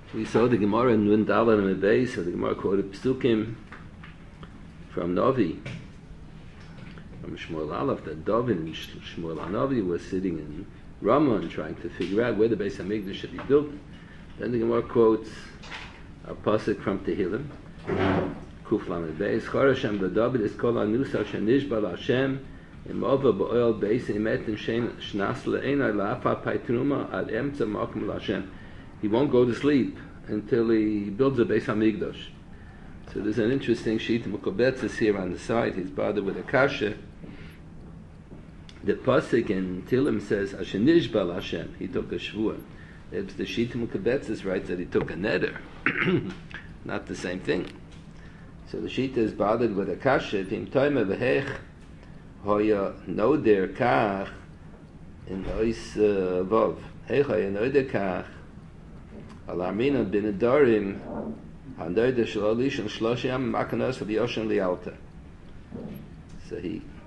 We saw the Gemara in Nun Dalet and Beis, so the Gemara quoted Psukim from Novi, from Shmuel Aleph, that David and Shmuel Hanavi were sitting in Ramah and trying to figure out where the Beis HaMikdash should be built. Then the Gemara quotes a pasuk from Tehillim, Kuf Lamed Beis, Chor Hashem v'David is kol anusa shenishba l'Hashem imova ba'oil beis emet and shnas le'enai la'afa paitruma al emtza makom l'Hashem. He won't go to sleep until he builds a Beis HaMikdash. So there's an interesting sheet of Mukobetzes here on the side. He's bothered with a kasha. The pasuk in Tehillim says, Asher nishba l'Hashem. He took a shvua. The sheet of Mukobetzes writes that he took a neder. Not the same thing. So the sheet is bothered with a kasha. V'im toime v'hech hoya noder kach in ois vav. Hech hoya noder kach al armina bin adorim handoder shel alish and shloshim makanos v'yoshen lialta. So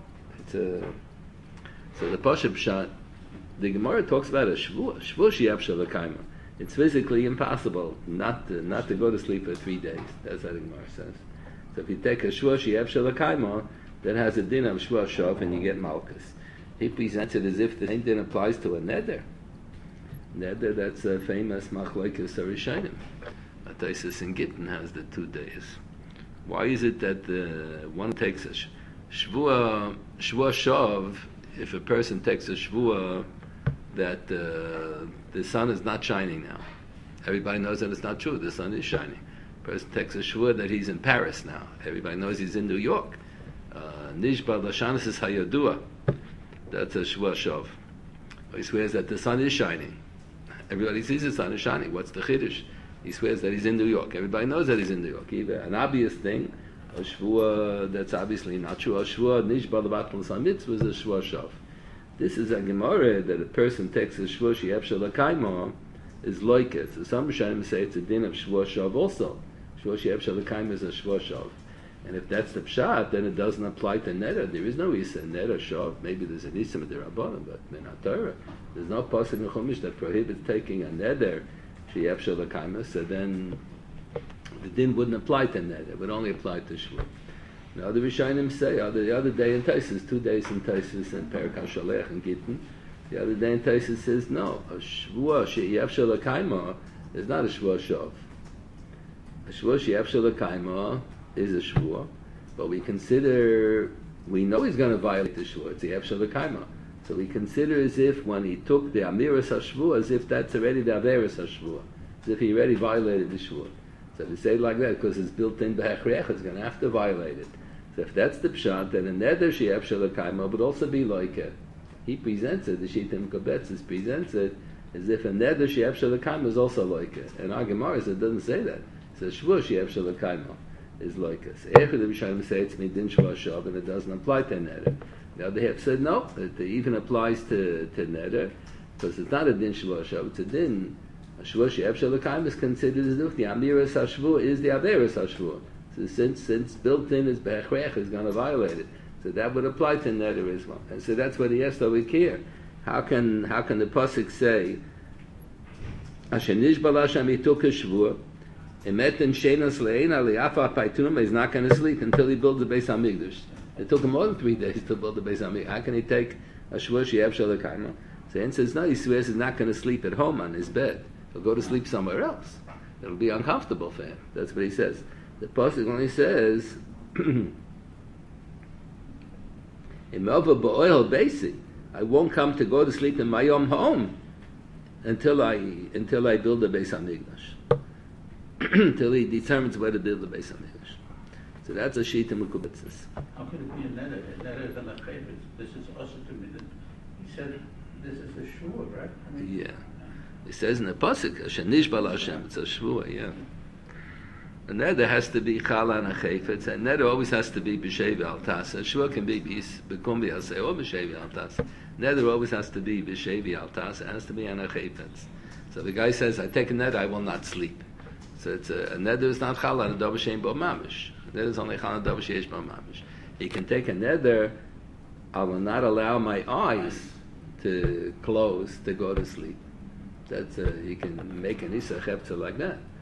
so the pasuk shot. The Gemara talks about a shvua she'av shel kaima. It's physically impossible not to go to sleep for 3 days. That's what the Gemara says. So if you take a shvua she'av shel kaima, that has a din of shvua shav, and you get malchus. He presents it as if the same din applies to a neder. Neder, that's a famous machlokes harishonim. Ataisus in Gittin has the 2 days. Why is it that one takes a shvua shav? If a person takes a shvua that the sun is not shining now, everybody knows that it's not true. The sun is shining. A person takes a shvua that he's in Paris now. Everybody knows he's in New York. Nishba l'shanis is hayadua. That's a shvua shav. He swears that the sun is shining. Everybody sees the sun is shining. What's the chiddush? He swears that he's in New York. Everybody knows that he's in New York. Either an obvious thing, a shvua that's obviously not true. A shvua nishba l'batl samitz was a shvua shav. This is a Gemara that a person takes a shvua she'av shel kaima is loikes. So some Rishonim say it's a din of shvua shav also. Shvua she'av shel kaima is a shvua shav. And if that's the pshat, then it doesn't apply to neder. There is no isa neder shav. Maybe there's an isa d'Rabbanan, but minat Torah. There's no pasuk in Chumash that prohibits taking a neder she'av shel kaima. So then the din wouldn't apply to neder. It would only apply to shvua. Now the Rishonim say the other day in Taisus, 2 days in Taisus and Perak HaShalech and Gittin, the other day in Taisus says no, a shvua she'av shel kaima is not a shvua shav. A shvua she'av shel kaima is a shvua, but we know he's going to violate the shvua. It's the shel kaima. So we consider as if when he took the amiras hashvua, as if that's already the averas hashvua, as if he already violated the shvua. So we say it like that because it's built in b'hechriach, it's going to have to violate it. So if that's the pshat, then a neder she'av shel kaima would also be like it. He presents it, the Shittim Kobetzes presents it, as if a neder she'av shel kaima is also like it. And our Gemara says it doesn't say that. It says shvua she'av shel kaima is like it. So Echad the Rishonim say it's midin shvua shav and it doesn't apply to neder. The other half said no, it even applies to neder because it's not a din shvua shav, it's a din. A shvua she'av shel kaima is considered as if the amiras hashvua is the averas hashvua. So since built in is b'hechrech is going to violate it, so that would apply to neder as well. And so that's what he asked over here. How can the pasuk say Asher nishba l'Hashem he took a shvua emet and shenas le'ena li'afa paitunum, he's not going to sleep until he builds the Beis HaMikdash. It took him more than 3 days to build the Beis HaMikdash. How can he take a shvua she'av shel kaima? So he says no, he swears he's not going to sleep at home on his bed. He'll go to sleep somewhere else. It'll be uncomfortable for him. That's what he says. The pasuk only says, "Imova ba'oil basi." I won't come to go to sleep in my own home until I build the Beis Hamikdash. Until he determines where to build the Beis Hamikdash. So that's a sheet in Mukubitzis. How can it be a neder? A neder is a chayvus. This is also to me. He said this is a shvua, right? Yeah. It says in the pasuk, "Asher nishba l'Hashem." It's a shvua. Yeah. A neder has to be chala and a chayfetz. A neder always has to be b'shevi al tas. A shvua can be b'kum b'yaseh or b'shevi al tas. Neder always has to be b'shevi al tas. It has to be on a chayfetz. So the guy says, "I take a neder, I will not sleep." So it's a neder is not chala and a davar shein bo mamish. A neder is only chala and a davar sheish bo mamish. He can take a neder. I will not allow my eyes to close to go to sleep. That's he can make an isa chepta like that.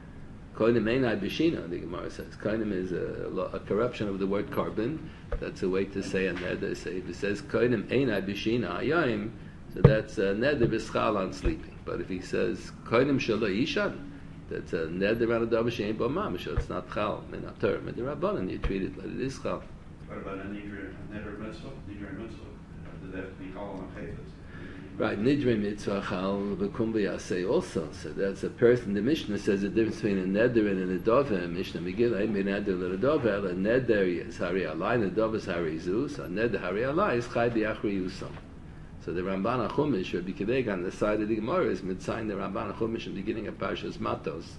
Koinim einai b'shina, the Gemara says. Koinim is a corruption of the word carbon. That's a way to say a neder. Say if it says koinim einai b'shina ayayim, so that's a neder b'schal on sleeping. But if he says koinim shelo yishan, that's a neder on a davar she'ein bo mamish. So it's not chal min ater min derabanan. You treat it like it is chal. What about a neder mitzvah? Neder mitzvah. Does that have to be chal on chayfetz? Right, nidre mitzvah chal v'kum v'yaseh also. So that's a person. The Mishnah says the difference between a neder and a nedover. Mishnah Megillah, ein neder l'nedover. A neder is hari alai, nedover is hari zu. So a neder hari alai is chai b'yachri yusam. So the Ramban HaChumash, Rabbi Kiveg, on the side of the Gemara is mitzayin the Ramban HaChumash in the beginning of Parshas Matos.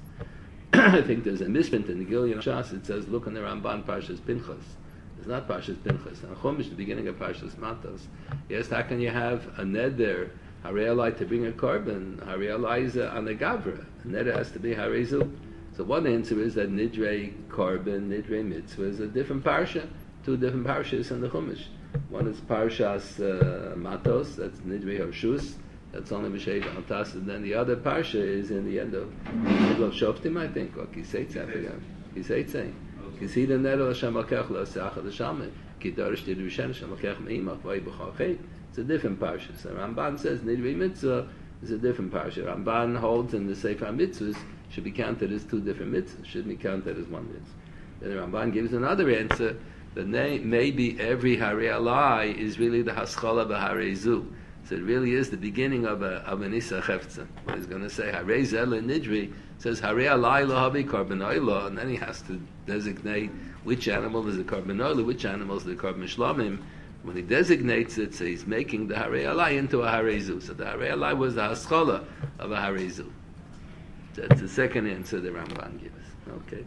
I think there's a misprint in the Gilyon Shas. It says, look on the Ramban Parshas Pinchas. It's not Parshas Pinchas. And Chumash, the beginning of Parshas Matos. Yes, how can you have a neder, harei to bring a carbon, harei on a gavra? A neder has to be harezu. So one answer is that nidre carbon, nidre mitzvah is a different parsha. Two different parshas in the Chumash. One is Parshas Matos, that's nidre harshus. That's only Meshayv Altas. And then the other parsha is in the end of middle of Shoftim, I think, or Kiseitze, I forgot. Kiseitze. Kisida neder Hashem Alkech L'Aseach L'Shameh Ki Dorish Tidushen Hashem Alkech Me'imach V'ay B'chachet. It's a different parsha. So Ramban says Nidrei Mitzvah is a different parsha. Ramban holds in the Sefer Mitzvahs should be counted as two different mitzvahs. Shouldn't be counted as one mitzvah. Then Ramban gives another answer that maybe every Harei Alai is really the Haskalah B'Harei Zu. So it really is the beginning of an Isa Chefza. What he's going to say, Harei Zel Nidri, says Harei Alai Lahabi Karban Oila, and then he has to designate which animal is the Karban Oila, which animal is the Karban Shlamim. When he designates it, so he's making the Harei Alai into a Harei Zu. So the Harei Alai was the Haskalah of a Harei Zu. That's the second answer the Ramban gives. Okay.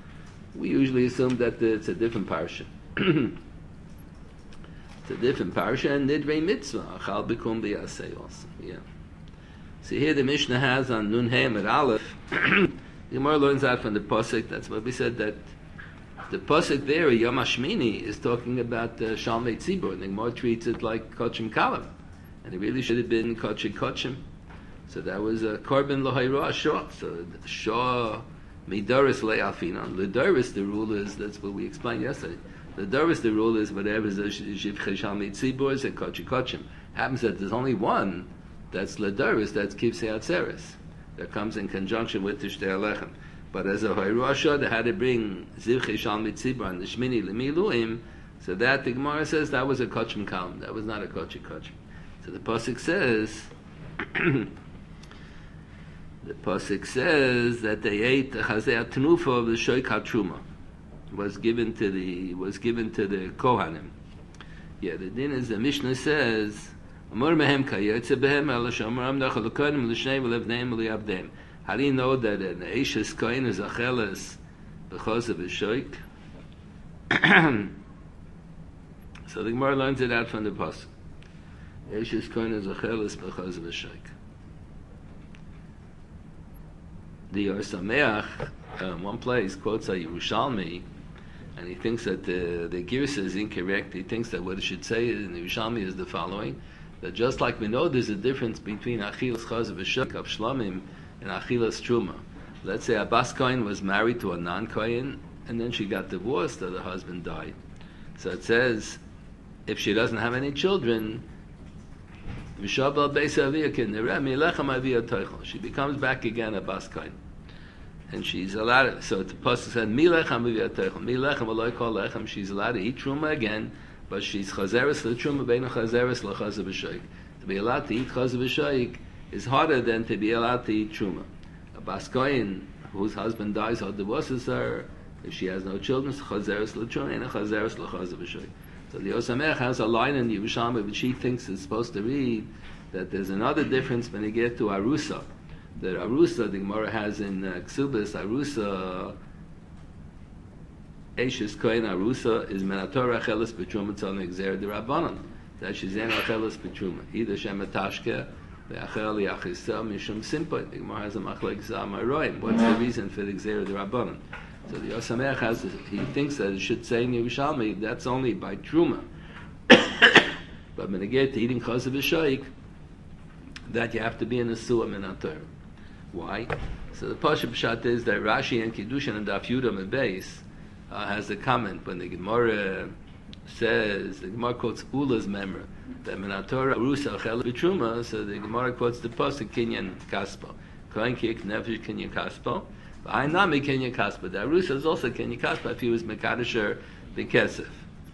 We usually assume that it's a different parsha. It's a different parsha, and nidrei mitzvah achal bikum b'yaseh also. Yeah. See here the Mishnah has on Nun Hey Amud Aleph. The Gemara learns out from the pasuk. That's what we said, that the pasuk there, Yom Hashmini, is talking about Shalmei Tzibur, and the Gemara treats it like Kochim Kalam, and it really should have been Kochim. So that was a Korban L'Hayra Shah. So Shah Midaris Le'alfinan. L'Daris, the rule is, that's what we explained yesterday. The Daris, the rule is whatever is the Shivchei Shalmei Tzibur and Kochim. Happens that there's only one that's L'Daris, that's Kivsei Atzeres. That comes in conjunction with Tishtei Alechem. But as a Hayrasha, they had to bring Zivchei Shalmei Tzibur and the Shmini L'Miluim, so that the Gemara says that was a Kochim Kalam. That was not a Kochim. So the Pasuk says, that they ate the Chazei Atnufa of the Shoik HaTruma. Was given to the Kohanim. Yeah, the din is the Mishnah says, Amor mehem kayetze behem el shomeram dachal kohanim l'shnei v'levneim v'liabdeim. How do you know that an Eishes Kohen is acheles because of his shoik? So the Gemara learns it out from the pasuk. Eishes Kohen is acheles because of his shoik. The Or Sameach, one place quotes a Yerushalmi, and he thinks that the Girsa is incorrect. He thinks that what it should say in the Yerushalmi is the following: that just like we know there's a difference between Achilas Chaz v'Shuk of Shlamim and Achilas Truma. Let's say a Bas Kohen was married to a non-Kohen, and then she got divorced, or the husband died. So it says, if she doesn't have any children, she becomes back again a Bas Kohen. And she's allowed, so the pasuk said, "Milechem v'yateichel." Milechem v'loy kol lechem. She's allowed to eat truma again, but she's chazeres l'truma beinu chazeres l'chazav v'shoik. To be allowed to eat chazav v'shoik is harder than to be allowed to eat truma. A Bas Kohen whose husband dies or divorces her, if she has no children, chazeres l'truma and chazeres l'chazav v'shoik. So the Or Sameach has a line in Yerushalmi which he thinks is supposed to read that there's another difference when you get to Arusa. The Arusa, the Gemara has in Ksubis, Arusa, Eishes Kohen Arusa is Menator Achelis B'Truma Tzon Exer D'Rabbanan. That she's in Achelis B'Truma. Either Shem Atashke, Ve'achel Yachisa, Mishum Simpa. The Gemara has a Machlek Zamaroim. What's the reason for the Exer D'Rabbanan? So the Or Sameach has, he thinks that it should say in Yerushalmi, that's only by Truma. But when you get to eating Chazav V'Shoik, that you have to be in a Su'a Menator. Why? So the Pashup Pshat is that Rashi and Kiddushin and Daf Yudam and Beis has a comment when the Gemara says, the Gemara quotes Ula's memra, that Minatora Rusa Chel B'Truma, so the Gemara quotes the Pasuk Kinyan Kaspo. Kohen Kik Nefesh Kinyan Kaspo. V'Hainami Kinyan Kaspo. The Arusa is also Kinyan Kaspo if he was Mekadesher B'Kesef.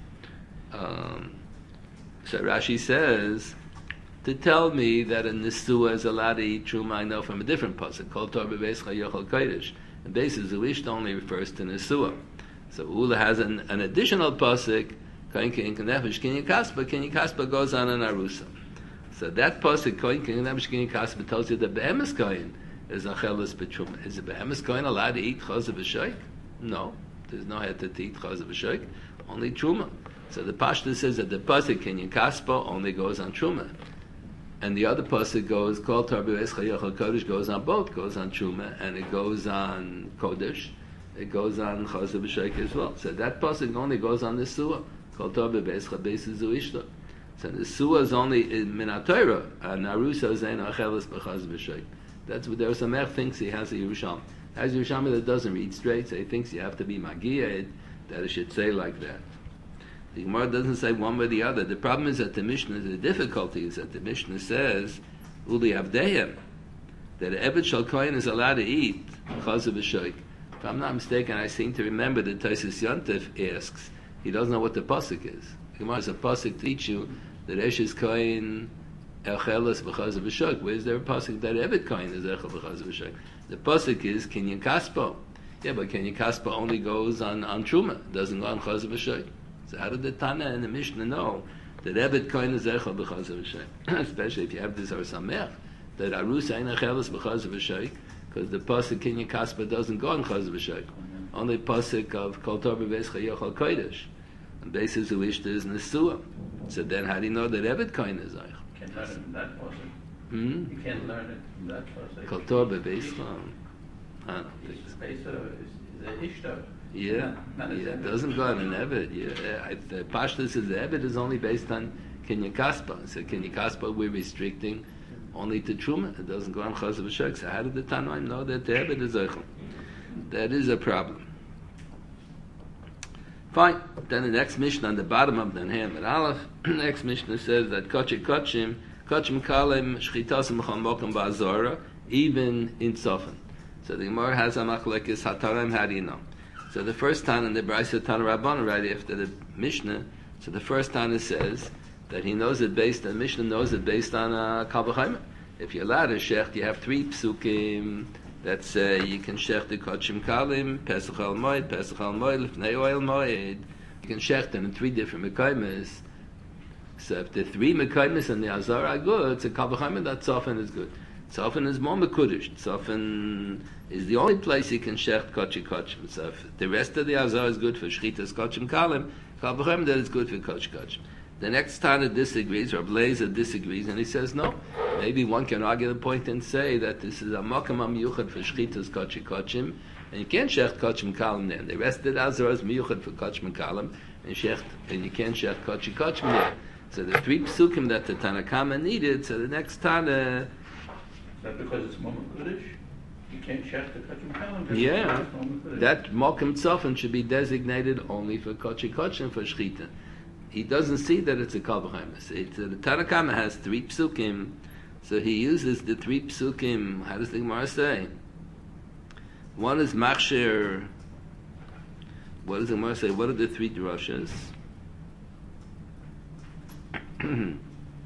So Rashi says, to tell me that a Nisua is allowed to eat Truma, I know from a different pasuk, Kol Tor B'Beischa Yochel Kodesh. And Beis Zuisht only refers to Nisua. So Ula has an additional pasuk, Kohen King Nefesh Kinyan Kaspa. Kinyan Kaspa goes on an Arusa. So that pasuk, Kohen King Nefesh Kinyan Kaspa, tells you that Behemoth Kohen is Achelis B'Truma. Is a Behemoth Kohen allowed to eat Chazav V'Shoik? No, there's no head to eat Chazav V'Shoik, only Truma. So the Pashta says that the pasuk Kinyan Kaspa only goes on Truma. And the other pasuk goes, Kol Tor B'Beischa Yochel Kodesh, goes on both, goes on Truma, and it goes on Kodesh, it goes on Chazav V'Shoik as well. So that pasuk only goes on the Suah. Kol Tor B'Beischa Beis Zuishta. So the Suah is only in Minatayra, and Arusa is in Achelis B'Chazav V'Shoik. That's what there. Some thinks he has a Yerushalmi. Has Yerushalmi that doesn't read straight, so he thinks you have to be Magiyah, that it should say like that. The Gemara doesn't say one way or the other. The problem is that the Mishnah, the difficulty is that the Mishnah says, Uli Avdehem, that Eved Shal Kohen is allowed to eat Chazav V'Shoik. If I'm not mistaken, I seem to remember that Taisus Yontif asks, he doesn't know what the pasuk is. The Gemara has a pasuk to teach you that Eshes Kohen Echeles B'Chazav V'Shoik. Where's there a pasuk that Eved Kohen is Echel B'Chazav V'Shoik? The pasuk is Kinyan Kaspo. Yeah, but Kinyan Kaspo only goes on Truma, doesn't go on Chazav V'Shoik. So how did the Tana and the Mishnah know that Eved Kohen is Echel B'Chazav V'Shoik? Especially if you have this Or Samech, that Arusa Ein Echeles B'Chazav V'Shoik, because the pasuk Kinyan Kaspa doesn't go on Chazav V'Shoik. Only pasuk of Kol Tor B'Beischa Yochel Kodesh. And basis who wish is Nesua. So then how do you know that Eved Kohen is Eichel? You can't learn it from that pasuk. You can't learn it from that pasuk. Kol Tor B'Beischa. I don't think so. Beis is a Ishtar. Yeah, it doesn't go on an Eved. Yeah, the Pashta says the Eved is only based on Kinyan Kaspa. So Kinyan Kaspa we're restricting only to Truma. It doesn't go on Chazav V'Shoik. So how did the Tanoim know that the Eved is Eichel? That is a problem. Fine. Then the next Mishnah on the bottom of the Ham at Aleph, the next Mishnah says that Kochim Kalem Shchitasim Chamokim Ba'Zora, even in Tzofan. So the Gemara has a machlekes Hatarim. How do you know? So the first time in the Brisa Tana Rabbanan, right after the Mishnah, so the first Tana says that he knows it based, the Mishnah knows it based on Kal V'Chaymer. If you're allowed to shecht, you have 3 psukim that say you can shecht the Kochim Kalim, Pesach Al Moed, Lefnei Oil Moed. You can shecht them in 3 different Mekaymes. So if the 3 Mekaymes and the Azar are good, so Kal V'Chaymer, that Tzofan is good. Tzofan is more Mekudish. Tzofan is the only place you can shecht Kochim. So if the rest of the Azar is good for Shchitas Kochim Kalim, Kal V'Chaymer, that is good for Kochim. The next Tana disagrees, or Blazer disagrees, and he says no. Maybe one can argue the point and say that this is a Makam HaMiyuchad for Shchitas Kochim, and you can't shecht Kochim Kalim there. The rest of the Azar is Miyuchad for Kochim Kalim, and you can't shecht Kochim there. So the 3 psukim that the Tanakama needed, so the next Tana... That because it's Mama Kudish, you can't check the Kochim Kalim. Yeah, that Mokum Tzofan should be designated only for Kochim for Shchita. He doesn't see that it's a Kal V'Chaymer. The Tanakama has 3 psukim, so he uses the 3 psukim. How does the Gemara say? One is Machshir. What does the Gemara say? What are the 3 drushes? On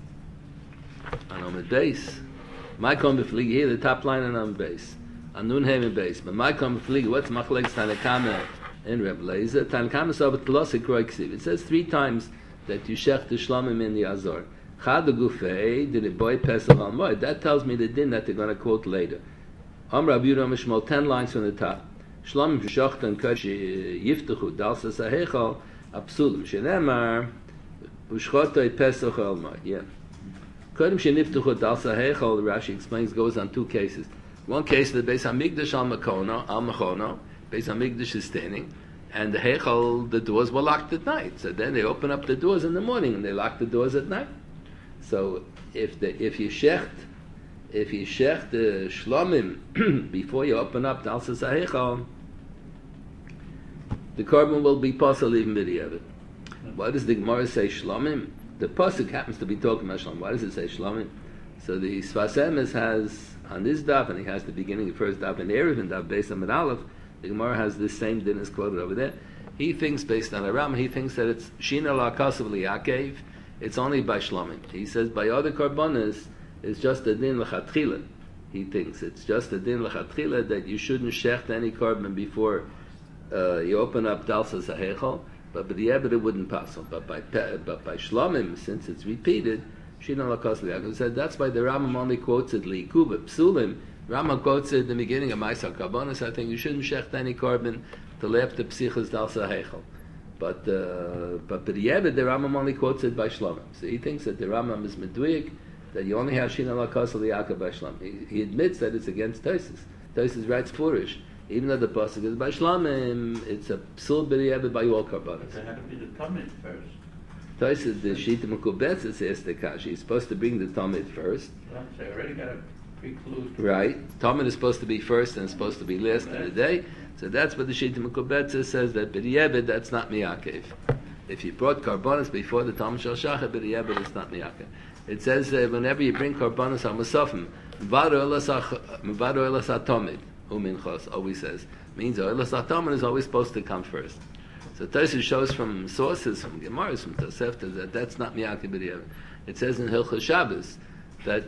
Amud Beis. My kom befliege here, the top line on Amud Beis. On Nun Heim Beis. But my kom befliege, what's Machlekes Tanakama in Reb Leizer? Tanakama saw with Tlosik Roiksiv. It says 3 times that you shech the Shlomim in the Azor. Chad Gufei, did it boy Pesach al Moed? That tells me the din that they're going to quote later. Amr Rabbi Yehuda Mishmol, 10 lines from the top. Shlomim v'shocht and kodesh yiftechu dalsas ha'hechal apsulim shenemar u'shchotoi Pesach al Moed. Yeah. Kodem sheniftechu dalsas ha'hechal, Rashi explains, goes on 2 cases. One case, the Beis HaMikdash al Mechono, Beis HaMikdash is standing, and the Heichal, the doors were locked at night. So then they open up the doors in the morning, and they lock the doors at night. So if you shecht if you shech the shlomim before you open up the Alsa Sahechal, the korban will be possible even b'diavad. Why does the Gemara say shlomim? The pasuk happens to be talking about shlomim. Why does it say shlomim? So the Sfas Emes has on this daf, and he has the beginning, the first daf in Erev, and daf based on Amud Aleph. The Gemara has this same din as quoted over there. He thinks, based on Aram, he thinks that it's Shina la Kasav li'akev, it's only by Shlomim. He says by other Karbonas, it's just a din l'chatchila. He thinks it's just a din l'chatchila that you shouldn't shecht any carbon before you open up Dalsa Sahechal, but b'di'eved it wouldn't pass on. But by Shlomim, since it's repeated, Shina la Kasav li'akev. Said that's why the Rambam only quotes it li'kuba. Psulim, Rambam quotes it in the beginning of Maisar Karbonas. I think you shouldn't shecht any carbon to left the psichas Dalsa Hechel. But b'di'eved the Rambam only quotes it by Shlomim. So he thinks that the Rambam is meduyik, that you only have Shina la Kasav li'akev by Shlomim. He admits that it's against Tosas. Tosas writes Purish. Even though the pasuk is by Shlomim, it's a psul b'di'eved by all Karbonas. It had to be the Tamid first. Tosas, the Shita Mekubetz says the Kashi. He's supposed to bring the Tamid first. Right, so you already got to preclude. Right. Tamid is supposed to be first and it's supposed to be last in the day. So that's what the Shita Mekubetz says, that b'di'eved, that's not miyakev. If you brought karbonos before the Tam Shel Shachar, b'di'eved, it's not miyakev. It says whenever you bring karbonos on Musafim, Mvado elas atomid, uminchos, always says, means elas atomid is always supposed to come first. So Tosfos shows from sources, from Gemaras, from Tosefta, that that's not miyakev b'di'eved. It says in Hilchos Shabbos that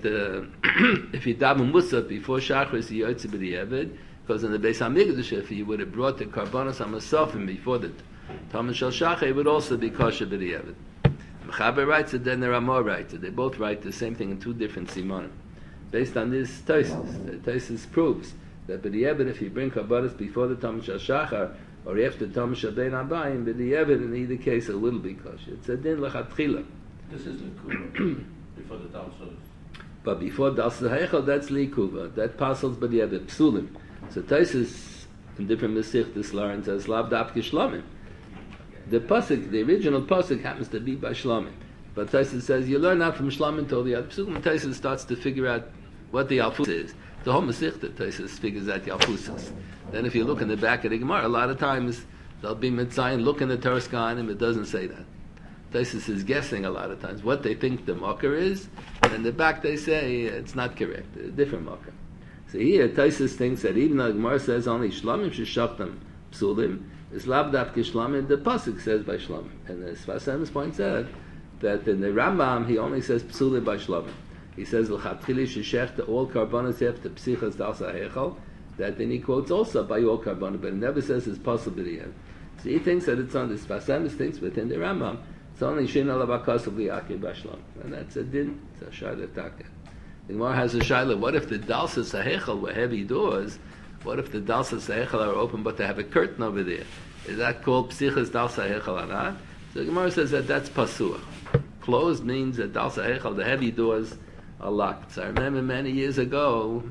if you daven Musaf before Shachris, you yotze b'di'eved, because in the Beis HaMikdash, if you would have brought the karbonos HaMasofim before the Tam Shel Shachar, it would also be kosher b'di'eved. Mechaber writes it, then the Ramah writes it. They both write the same thing in two different simanim. Based on this Tosfos proves that b'di'eved, if you bring karbonos before the Tam Shel Shachar, or after Tam Shel Bein Habayim, b'di'eved, in either case, it will be kosher. It's a din l'chatchila. This is the Kuba, before the Dalsa. But before Dalsa Hechel, that's likuva. That passes b'di'eved, psulim. So Tosfos in different Mesichtos learns as lav dafke Shlomim. The pasuk, the original pasuk, happens to be by Shlomim, but Tosfos says you learn out from Shlomim till the other psukim. And Tosfos starts to figure out what the Alfus is. The whole Mesichta Tosfos figures out the Alfusas. Then if you look in the back of the Gemara, a lot of times there'll be Mitzayin, look in the Torah Skanim, it doesn't say that. Tosfos is guessing a lot of times what they think the mocker is, and in the back they say it's not correct, a different mocker. So here, Tosfos thinks that even though the Gemara says only Shlomim sheshachtam psulim, is lav dafke Shlomim, the pasuk says by Shlomim. And the Sfas Emes points out that in the Rambam he only says psulim by Shlomim. He says l'chatchili sheshechta all karbonos after psichas dalsa hechal. That then he quotes also by all karbonos, but it never says it's possible to end. So he thinks that it's on the Sfas Emes thinks within the Rambam it's only shina lavakasav li'akev by Shlomim, and that's a din. It's a shayla taka. The Gemara has a shayla. What if the Dalsa Sahechel were heavy doors? What if the Dalsa Sahechel are open but they have a curtain over there? Is that called Psichas Dalsa Hechel or not? So the Gemara says that that's Pasuach. Closed means that Dalsa Hechel, the heavy doors, are locked. So I remember many years ago,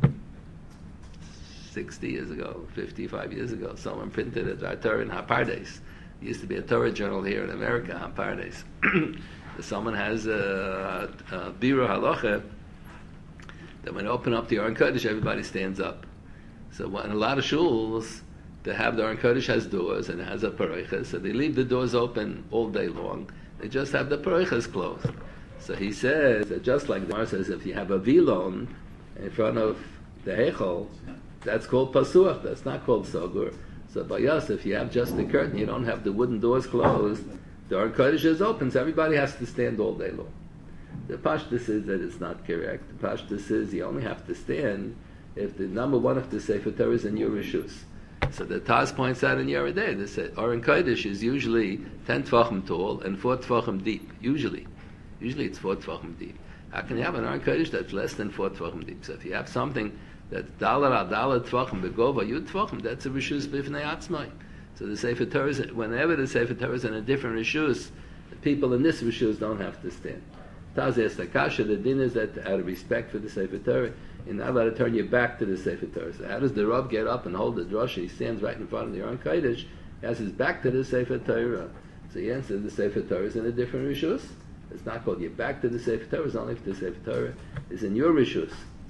60 years ago, 55 years ago, someone printed a Torah in Hapardes. There used to be a Torah journal here in America, Hapardes. Someone has a Biro Halacha that when they open up the Aron Kodesh, everybody stands up. So in a lot of shuls, they have the Aron Kodesh has doors and it has a pareiches, so they leave the doors open all day long. They just have the pareiches closed. So he says that just like the Gemara says, if you have a vilon in front of the hechol, that's called pasuach. That's not called sogur. So by us, if you have just the curtain, you don't have the wooden doors closed. The Aron Kodesh is open, so everybody has to stand all day long. The Pashtus is that it's not correct. The Pashtus is you only have to stand if the number one of the Sefer Torah is in your Rishus. So the Taz points out in Yoreh De'ah, the Aron Kodesh is usually 10 Tvachim tall and 4 Tvachim deep. Usually it's 4 Tvachim deep. How can you have an Aron Kodesh that's less than 4 Tvachim deep? So if you have something that's Dalar Adalar Tvachim Begova Yud Tvachim, that's a Rishus B'fnei Atzmai. So the Sefer Torah is, whenever the Sefer Torah is in a different Rishus, the people in this Rishus don't have to stand. Taz asks the kasha, the din is that out of respect for the Sefer Torah, you're not allowed to turn your back to the Sefer Torah. So how does the Rav get up and hold the drasha? He stands right in front of the Aron Kodesh, he has his back to the Sefer Torah. So he answers the Sefer Torah is in a different Rishus. It's not called your back to the Sefer Torah, it's only if the Sefer Torah is in your Rishus.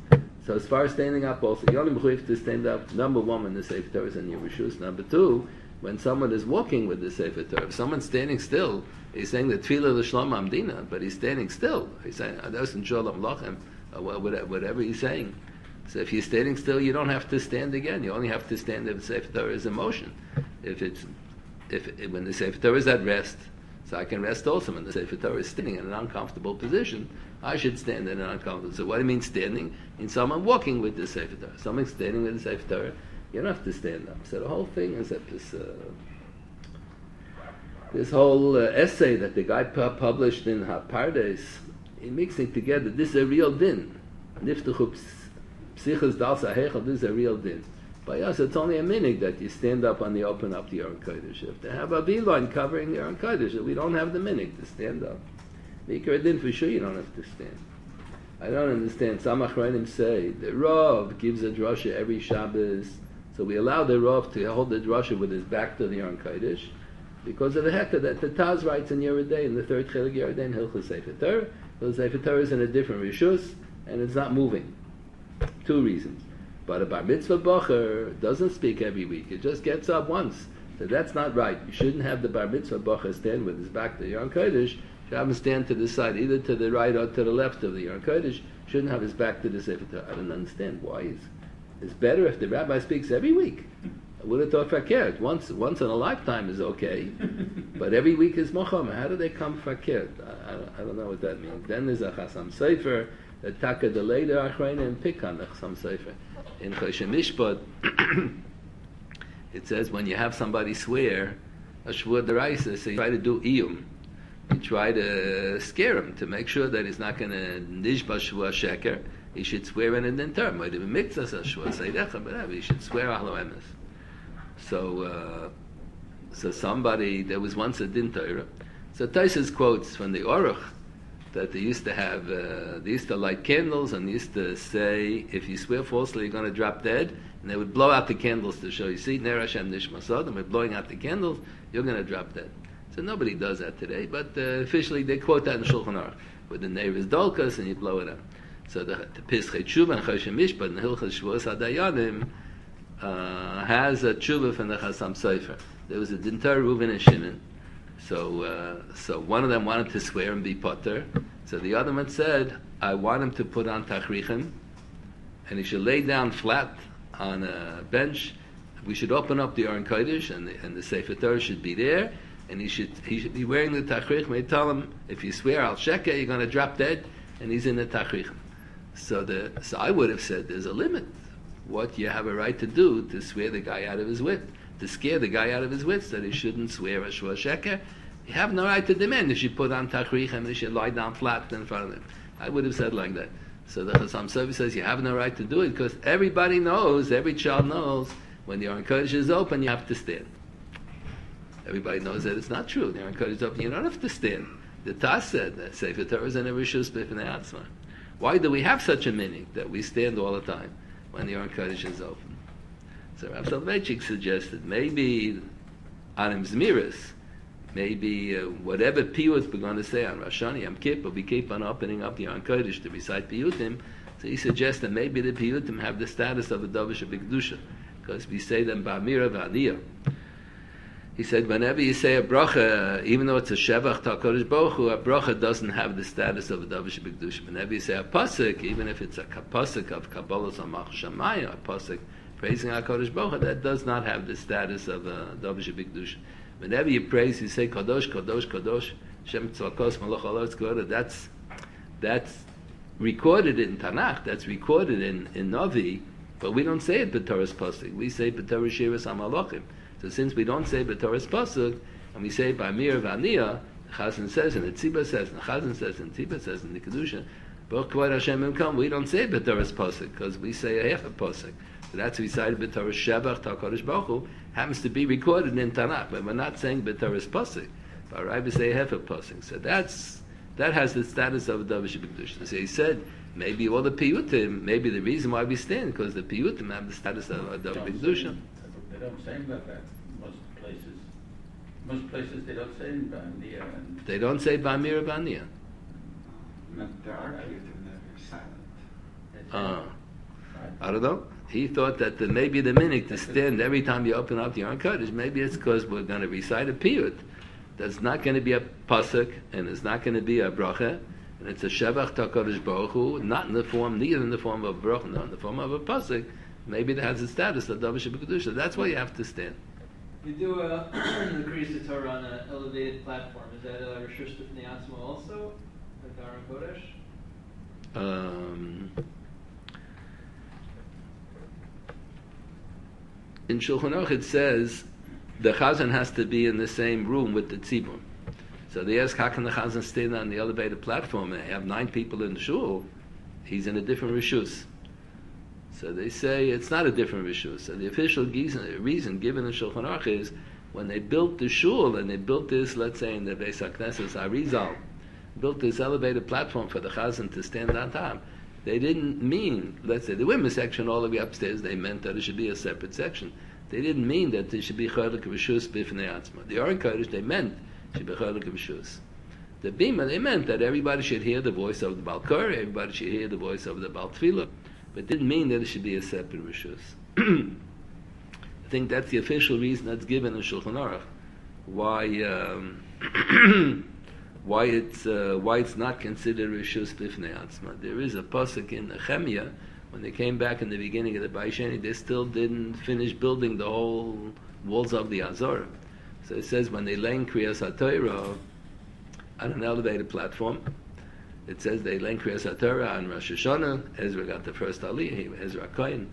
So as far as standing up also, you only mechuyev to stand up, number one, when the Sefer Torah is in your rishus. Number two, when someone is walking with the Sefer Torah. If someone's standing still, he's saying the Tefillah L'Shlom Amdina, but he's standing still. He's saying, Ados Shalom Lochem, whatever he's saying. So if you're standing still, you don't have to stand again. You only have to stand if the Sefer Torah is in motion. When the Sefer Torah is at rest, so I can rest also. When the Sefer Torah is standing in an uncomfortable position, I should stand in an uncomfortable. So what do you mean standing? In someone walking with the Sefer Torah. Someone standing with the Sefer Torah, you don't have to stand up. So the whole thing is that this whole essay that the guy published in HaPardes, he mixing together, this is a real din. Niftuchu psichas dal sahechel, this is a real din. By us, it's only a minig that you stand up on the open up the Aron Kodesh. If they have a V-line covering the Aron Kodesh, we don't have the minig to stand up. Mikra din, for sure you don't have to stand. I don't understand. Some Achronim say the Rav gives a drasha every Shabbos, so we allow the Rav to hold the drasha with his back to the Aron Kodesh because of the heta that the Taz writes in Yeridei, in the third Chelik Yeridei, in Hilchos Sefer Torah. The Sefer Torah is in a different rishus and it's not moving. Two reasons. But a bar mitzvah bacher doesn't speak every week. It just gets up once. So that's not right. You shouldn't have the bar mitzvah bacher stand with his back to the Aron Kodesh. You should have him stand to the side, either to the right or to the left of the Aron Kodesh. Shouldn't have his back to the Sefer Torah. I don't understand why. It's better if the rabbi speaks every week. I would have thought fakir. Once in a lifetime is okay, but every week is mocham. How do they come fakir? I don't know what that means. Then there's a chasam sefer, the taka the later achrayna and pick on the chasam sefer. In Choshen Mishpat, it says when you have somebody swear a shvur deraisa, so you try to do iyum. You try to scare him to make sure that he's not going to nishba shvur sheker. He should swear in an term. Might even mix us a shvur seidecha, but he should swear ahlo emes. So somebody, there was once a din Torah. So Taisus quotes from the Aruch that they used to light candles and they used to say, if you swear falsely, you're going to drop dead. And they would blow out the candles to show, you see, Ner Hashem Nishmasod, and we're blowing out the candles, you're going to drop dead. So nobody does that today, but officially they quote that in Shulchan Aruch, with the Nevis Dolkas, and you blow it out. So the Pischei Tshuva and Choshen Mishpat and Hilchos Shvuos HaDayanim has a tshuva from the Chasam Sofer. There was a din Torah Reuven and Shimon. So one of them wanted to swear and be potter. So the other one said, I want him to put on tachrichim, and he should lay down flat on a bench. We should open up the Aron Kodesh, and the Sefer Torah should be there, and he should be wearing the tachrichim. They tell him, if you swear al sheker, you're going to drop dead, and he's in the tachrichim. So I would have said, there's a limit. What you have a right to do to swear the guy out of his wit, to scare the guy out of his wits that he shouldn't swear a shvur sheker. You have no right to demand. You should put on tachrich and you should lie down flat in front of him. I would have said like that. So the Chasam Sofer says you have no right to do it because everybody knows, every child knows, when the Aron Kodesh is open, you have to stand. Everybody knows that it's not true. The Aron Kodesh is open, you don't have to stand. The Taz said that Sefer Torah is in a rishus b'fnei atzma. Why do we have such a meaning that we stand all the time when the Aron Kodesh is open? So Rav Soloveitchik suggested maybe on Zmiris, maybe whatever piyut we're going to say on Rosh Hashanah, Yom Kippur, we keep on opening up the Aron Kodesh to recite piyutim. So he suggested maybe the piyutim have the status of a davish of B'kedusha, because we say them ba'amira v'aliyah. He said whenever you say a bracha, even though it's a shevach to HaKadosh Baruch Hu, a bracha doesn't have the status of a davish of B'kedusha. Whenever you say a pasuk, even if it's a pasuk of Kabbalah Samach Shamayim, a pasuk praising HaKadosh Baruch Hu, that does not have the status of a davish of B'kedusha. Whenever you praise, you say Kadosh, Kadosh, Kadosh, Shem Tzvakos Malach Halos Gvora. That's recorded in Tanakh. That's recorded in Navi, but we don't say it b'Torah's pasuk. We say b'Torah Shiras HaMalachim. So since we don't say b'Torah's pasuk, and we say by Mir V'Aniyah, the Chazan says, and the Tzibah says, and the Chazan says, and the Tzibah says, and the Kedusha, Baruch Kvod Hashem Imkom, we don't say b'Torah's pasuk because we say a half a pasuk. So that's recited b'Torah Shevach to HaKadosh Baruch Hu, happens to be recorded in Tanakh, but we're not saying b'Torah's pasuk. But Rabbi say a half a pasuk. So that has the status of a davish b'kedusha. So he said maybe all the piyutim, maybe the reason why we stand because the piyutim have the status of a davish b'kedusha. They don't say about that most places they don't say Ba'aniyah. They don't say Ba'amir Ba'aniyah. There are piyutim that are silent. I don't know. He thought that maybe the minute to stand every time you open up the Aron Kodesh, maybe it's because we're going to recite a piyut. That's not going to be a pasuk, and it's not going to be a bracha, and it's a shevach HaKadosh Baruch Hu, not in the form, neither in the form of a bracha, nor in the form of a pasuk. Maybe it has the status of Davar Shebekudusha. That's why you have to stand. You do a the Kriyas Torah on an elevated platform. Is that a Rishus B'fnei Atzmo also, like Aron Kodesh? In Shulchan Aruch it says the Chazan has to be in the same room with the tzibur. So they ask, how can the Chazan stand on the elevated platform and have 9 people in the shul? He's in a different rishus. So they say it's not a different rishus. So the official reason given in Shulchan Aruch is when they built the shul and they built this, let's say in the Beis HaKnesses Arizal, built this elevated platform for the Chazan to stand on top. They didn't mean, let's say, the women's section all the way upstairs, they meant that it should be a separate section. They didn't mean that there should be Chalek Rishus B'fnei Atzma. The Aron Kodesh, they meant should be Chalek Rishus. The Bima, they meant that everybody should hear the voice of the Baal Korah, everybody should hear the voice of the Baal Tefillah, but it didn't mean that it should be a separate Rishus. I think that's the official reason that's given in Shulchan Aruch, why it's not considered Rishus B'fnei Atzma. There is a pasuk in Nehemiah, when they came back in the beginning of the Bayis Sheni, they still didn't finish building the whole walls of the Azor. So it says when they learn Kriyas HaTorah on an elevated platform, it says they learn Kriyas HaTorah on Rosh Hashanah. Ezra got the first Aliyah, Ezra Kohen.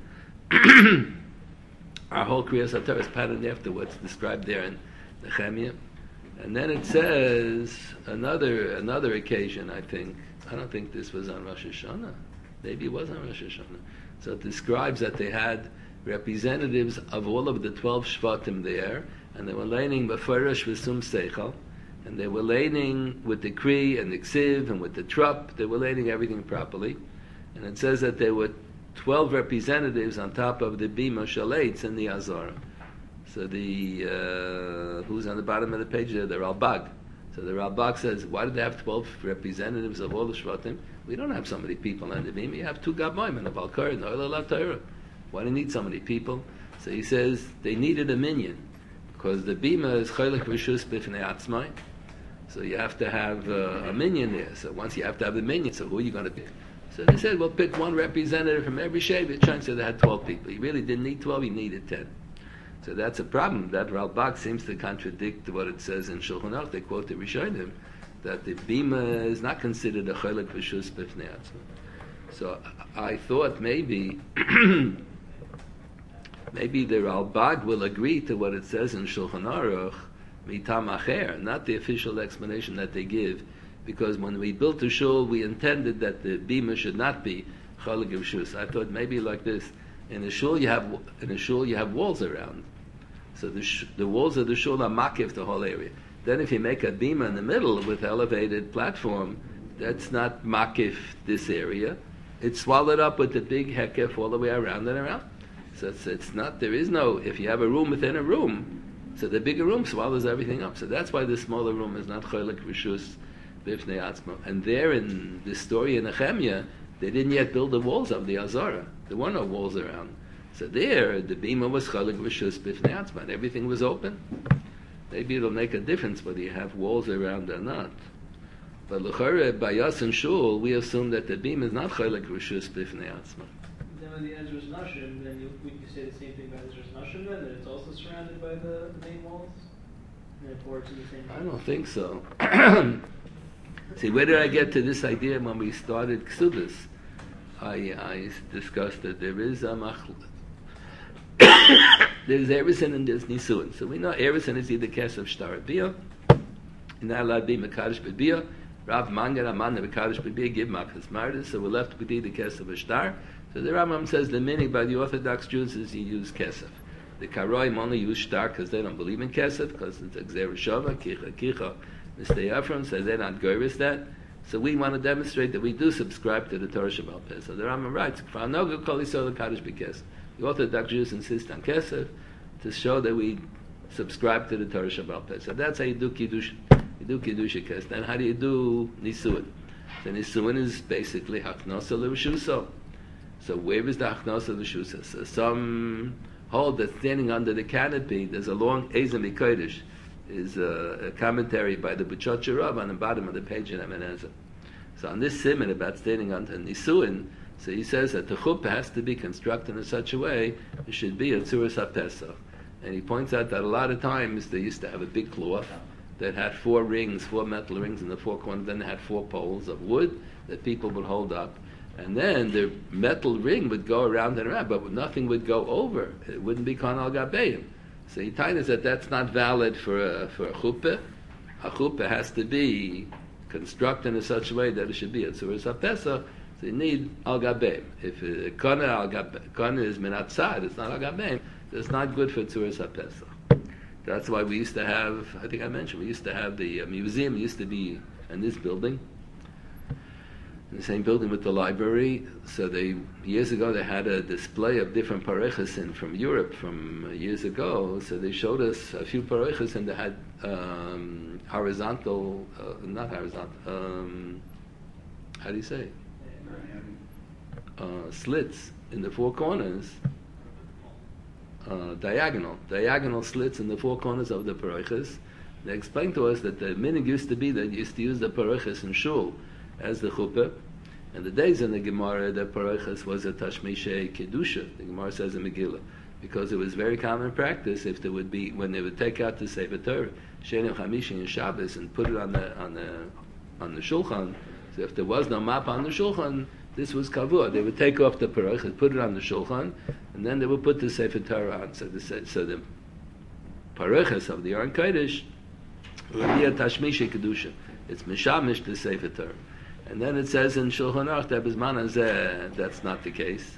Our whole Kriyas HaTorah is patterned after what's described there in Nehemiah. And then it says another occasion, I think. I don't think this was on Rosh Hashanah. Maybe it was on Rosh Hashanah. So it describes that they had representatives of all of the 12 Shvatim there, and they were learning Beferish V'Sum Seichel, and they were learning with the Kri and the Ksiv and with the Trup. They were learning everything properly. And it says that there were 12 representatives on top of the Bima Shalates in the Azara. So the who's on the bottom of the page there? The Ralbag. So the Ralbag says, why do they have 12 representatives of all the Shvatim? We don't have so many people on the Bima. You have 2 Gabmoim and a Baal Korah and a Olah Torah. Why do you need so many people? So he says they needed a minyan because the Bima is Chalek Rishus B'fnei Atzmai. So you have to have a minyan there. So once you have to have a minyan, so who are you going to pick? So they said, well, pick one representative from every Shevet. Trying to say they had 12 people. You really didn't need 12, you needed 10. So that's a problem. That Ralbag seems to contradict what it says in Shulchan Aruch. They quote the Rishonim that the Bima is not considered a Chalek Rishus B'fnei Atzmai. So I thought maybe maybe the Ralbag will agree to what it says in Shulchan Aruch, mitam acher, not the official explanation that they give, because when we built the shul, we intended that the bima should not be chalek rishus. I thought maybe like this: in a shul you have walls around, so the walls of the shul are makif the whole area. Then if you make a bima in the middle with elevated platform, that's not makif this area. It's swallowed up with the big hekef all the way around and around. So it's not, there is no, if you have a room within a room, so the bigger room swallows everything up. So that's why the smaller room is not cholek rishus b'fnei atzmo. And there in the story in Nehemiah, they didn't yet build the walls of the Azara. There were no walls around. So there, the bima was cholek rishus b'fnei atzmo, and everything was open. Maybe it'll make a difference whether you have walls around or not. But l'chore, by us in shul, we assume that the bima is not cholek rishus b'fnei atzmo. Then when the Ezra's Nashim, then would you say the same thing about Ezra's Nashim then, that it's also surrounded by the main walls? And it works in the same way? I don't think so. See, where did I get to this idea when we started Ksubis? I discussed that there is a there's Erison and there's Nisuin. So we know Erison is either Kesef Shtar Bia, and not allowed to be Mekadosh B'Bia. Rav Mangan Aman Mekadosh B'Bia give Makas Mardis, so we're left with either Kesef Shtar. So the Rambam says the meaning by the Orthodox Jews is you use Kesef. The Karoim only use Shtar because they don't believe in Kesef, because it's Exer Shava, Kicha, Mr. Ephraim, so they're not goyris that. So we want to demonstrate that we do subscribe to the Torah Shabbat Peh. So the Rambam writes, the Orthodox Jews insist on Kesef to show that we subscribe to the Torah Shabbat Peh. So that's how you do Kiddush. You do Kiddush Kesef. Then how do you do Nisuin? So Nisuin is basically Haknosa L'Rishuso. So where is the achnos of the shusa? So some hold that standing under the canopy, there's a long Eizem Kodesh, is a commentary by the B'chot Rav on the bottom of the page in Ebenezer. So on this siman about standing under Nisuin, so he says that the chuppah has to be constructed in such a way it should be a tzuras HaPesach. And he points out that a lot of times they used to have a big cloth that had 4 metal rings in the 4 corners, then they had 4 poles of wood that people would hold up. And then the metal ring would go around and around, but nothing would go over. It wouldn't be kan al gabeim. So he tells us that that's not valid for a chuppah. A chuppah has to be constructed in such a way that it should be a tzuras HaPesach. So you need al gabeim. If kana is min atzad, it's not al gabeim. It's not good for tzuras HaPesach. That's why we used to have, I think I mentioned, we used to have the museum used to be in this building, in the same building with the library. So years ago they had a display of different parechas from Europe from years ago. So they showed us a few parechas and they had horizontal, not horizontal, how do you say? Slits in the 4 corners. Diagonal slits in the 4 corners of the parechas. They explained to us that the minig used to be that you used to use the parechas in shul as the chuppah. And the days in the Gemara, the parechas was a tashmishei kedusha. The Gemara says in Megillah, because it was very common practice if there would be when they would take out the Sefer Torah, Shenim Chamishi and Shabbos, and put it on the shulchan. So if there was no map on the shulchan, this was kavua. They would take off the parechas, put it on the shulchan, and then they would put the Sefer Torah on. So the parechas of the Aron Kodesh would be a tashmishi kedusha. It's mishamish the Sefer Torah. And then it says in Shulchan Aruch that Bizman Hazeh, that's not the case.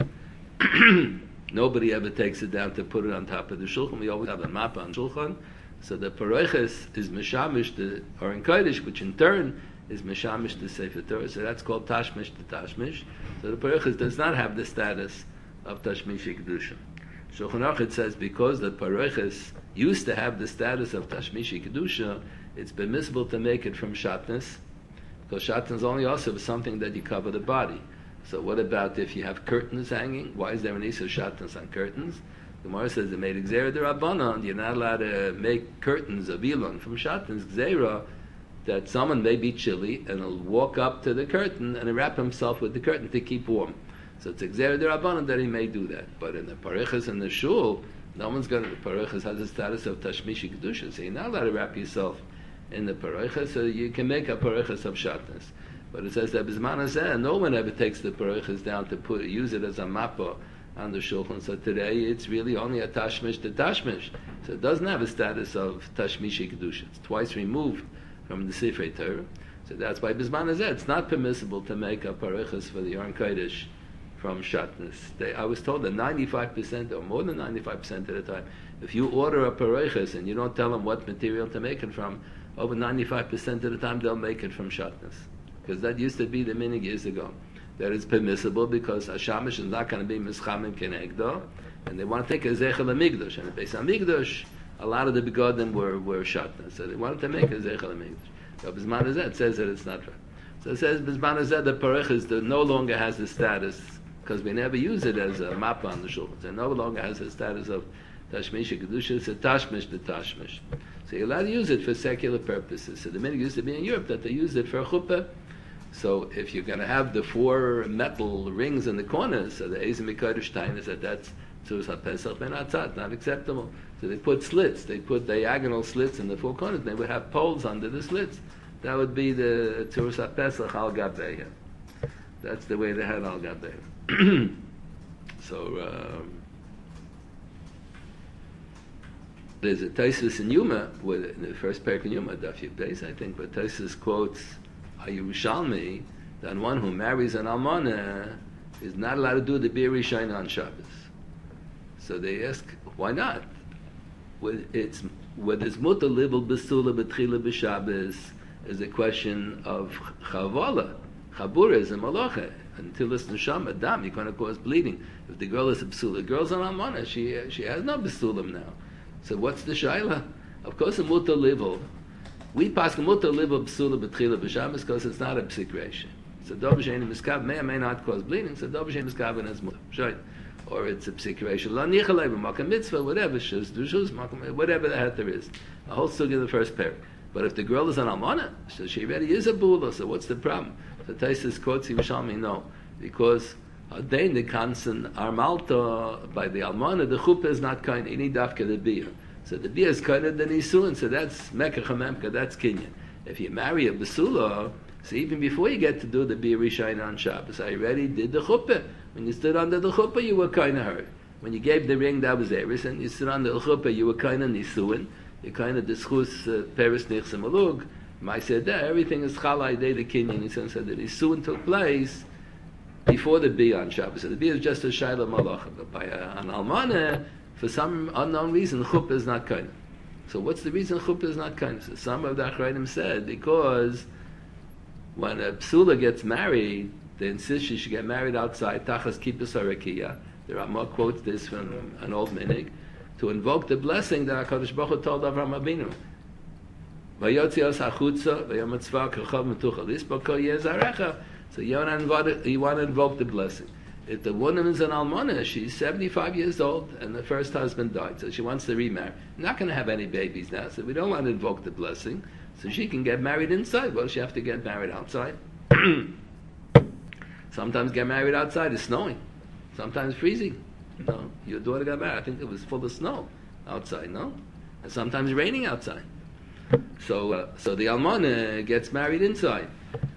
Nobody ever takes it down to put it on top of the shulchan. We always have a map on shulchan. So the parechas is mishamish the Aron Kodesh, which in turn is mishamish the Sefer Torah. So that's called tashmish the tashmish. So the parechas does not have the status of tashmishi kedusha. Shulchan Aruch it says because the parechas used to have the status of tashmishi kedusha, it's permissible to make it from shatnez, because shatnez is only also something that you cover the body. So what about if you have curtains hanging? Why is there an issue of shatnez on curtains? The Gemara says they made gzeira d'Rabbanan. You're not allowed to make curtains of ilon from shatnez gzeira, that someone may be chilly and he'll walk up to the curtain and wrap himself with the curtain to keep warm. So it's gzeira d'Rabbanan that he may do that. But in the parechas and the shul, no one's going to. The parechas has the status of tashmishi kedusha, so you're not allowed to wrap yourself in the parechas, so you can make a parechas of shatnez. But it says that Bizman Hazeh, no one ever takes the parechas down to use it as a mappa on the shulchan. So today it's really only a tashmish to tashmish. So it doesn't have a status of tashmishi kedusha. It's twice removed from the Sifrei Torah. So that's why Bizman Hazeh, it's not permissible to make a parechas for the Aron Kodesh from shatnez. I was told that 95% or more than 95% of the time, if you order a parechas and you don't tell them what material to make it from, over 95% of the time they'll make it from shatnez. Because that used to be the minig years ago. That is permissible because Hashamish is not going to be mischamim kenegdo, and they want to take a zechel amigdosh. And the Beis Hamikdash, a lot of the begodim were shatnez, so they wanted to make a zechel amigdosh. But Bizman Hazeh, it says that it's not right. So it says Bizman Hazeh, the parechas no longer has the status, because we never use it as a map on the shulchan. It no longer has the status of tashmish kedusha. It's a tashmish to tashmish. So you're allowed to use it for secular purposes. So the minhag used to be in Europe that they used it for a chuppah. So if you're going to have the 4 metal rings in the corners, so the Eizem Kodesh Taina said that's tzuras HaPesach ben atzad, not acceptable. So they put slits, they put diagonal slits in the 4 corners, they would have poles under the slits. That would be the tzuras HaPesach al gabeya. That's the way they had al gabeya. So there's a Tosfos in Yuma, in the first parak in Yuma, Daf Yud Beis, I think, but Tosfos quotes a Yerushalmi that one who marries an almana is not allowed to do the Bir Rishon on Shabbos. So they ask, why not? Whether it's mutar libel besula betchila b'Shabbos is a question of chavala. Chabura is a malacha. Until it's neshama dam, you're going to cause bleeding. If the girl is a besula, the girl's an almana, she has no besulim now. So what's the shaila? Of course, a mutar libel. We pass the mutar libel besula betchila b'Shabbos because it's not a psikration. So Dov Shein Miskav may or may not cause bleeding, so Dov Shein Miskav and as Mutter. Or it's a psikration, La Nichalei, Makam Mitzvah, whatever, Shuz, whatever the heter is. A whole sugya in the first pair. But if the girl is an almana, so she already is a bula, so what's the problem? So Taisus quotes Yerushalmi, no. Because Dain the Kansan Armalta by the almana, the chuppah is not kind, any dafka the bia. So the bia is kinder than Isuin, so that's Mekach HaMemka, that's Kinyan. If you marry a basula, so even before you get to do the bia Rishayna on Shabbos, I already did the chuppah. When you stood under the chuppah, you were kind of hurt. When you gave the ring, that was Eris, and you stood under the chuppah, you were kind of Nisuin. You kind of dischus Peres Nichse Malug. I said that everything is Chalai Day the Kinyan. He said that Nisuin took place before the Bia on Shabbos. So the Bia is just a Shaila Malach. But by an Almana, for some unknown reason, chuppah is not kind. So what's the reason chuppah is not kind? So some of the Achrayim said because when a psula gets married, they insist she should get married outside. Tachas Kippus Harakiya. There are more quotes this from an old minig to invoke the blessing that HaKadosh Baruch Hu told Avraham Avinu. Vayotzios hachutza vayomatzva k'chav metucha lisboko yezarecha. So you want to invoke the blessing. If the woman is an almana, she's 75 years old and the first husband died, so she wants to remarry. Not going to have any babies now, so we don't want to invoke the blessing. So she can get married inside. Well, she have to get married outside. Sometimes get married outside. It's snowing. Sometimes freezing. No, your daughter got married. I think it was full of snow outside. No, and sometimes raining outside. So the almana gets married inside,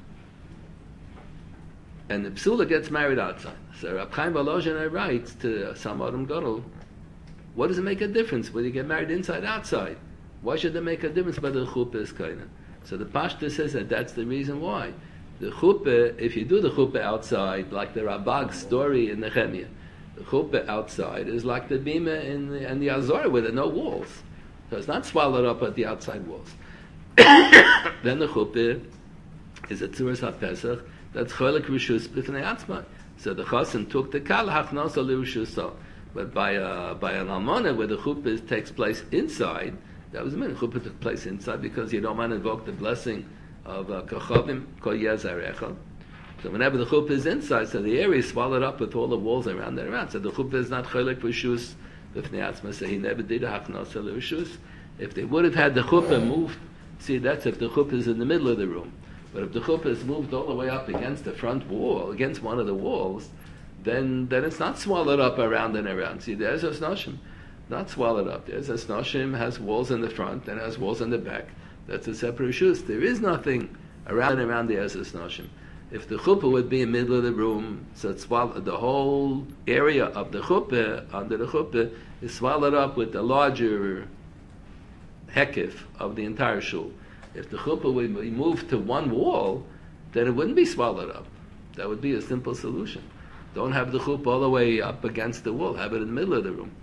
and the psula gets married outside. So Rab Chaim Volozhin writes to some Adam Gadol, what does it make a difference whether you get married inside or outside? Why should it make a difference whether the chuppah is kaina? So the Pashta says that that's the reason why. The chuppah, if you do the chuppah outside, like the Rabag's story in Nehemiah, the chuppah outside is like the bima in the Azor where there are no walls. So it's not swallowed up at the outside walls. Then the chuppah is a tzuras ha-pesach that's cholik rishus b'fnei atzma. So the chassan took the kal hachnosa l'rishuso. But by an almana where the chuppah takes place inside, that was the minute chuppah took place inside because you don't want to invoke the blessing of kachavim kol yezarecha. So whenever the chuppah is inside, so the area is swallowed up with all the walls around and around. So the chuppah is not cholik rishus b'fnei atzma. So he never did a hachnosa l'rishus. If they would have had the chuppah moved, see that's if the chuppah is in the middle of the room. But if the chuppah is moved all the way up against the front wall, against one of the walls, then it's not swallowed up around and around. See, there's a snoshim, not swallowed up. There's a snoshim, has walls in the front and has walls in the back. That's a separate shus. There is nothing around and around the as a snoshim. If the chuppah would be in the middle of the room, so it's swallowed, the whole area of the chuppah, under the chuppah, is swallowed up with the larger hekif of the entire shul. If the chuppah would be moved to one wall, then it wouldn't be swallowed up. That would be a simple solution. Don't have the chuppah all the way up against the wall. Have it in the middle of the room.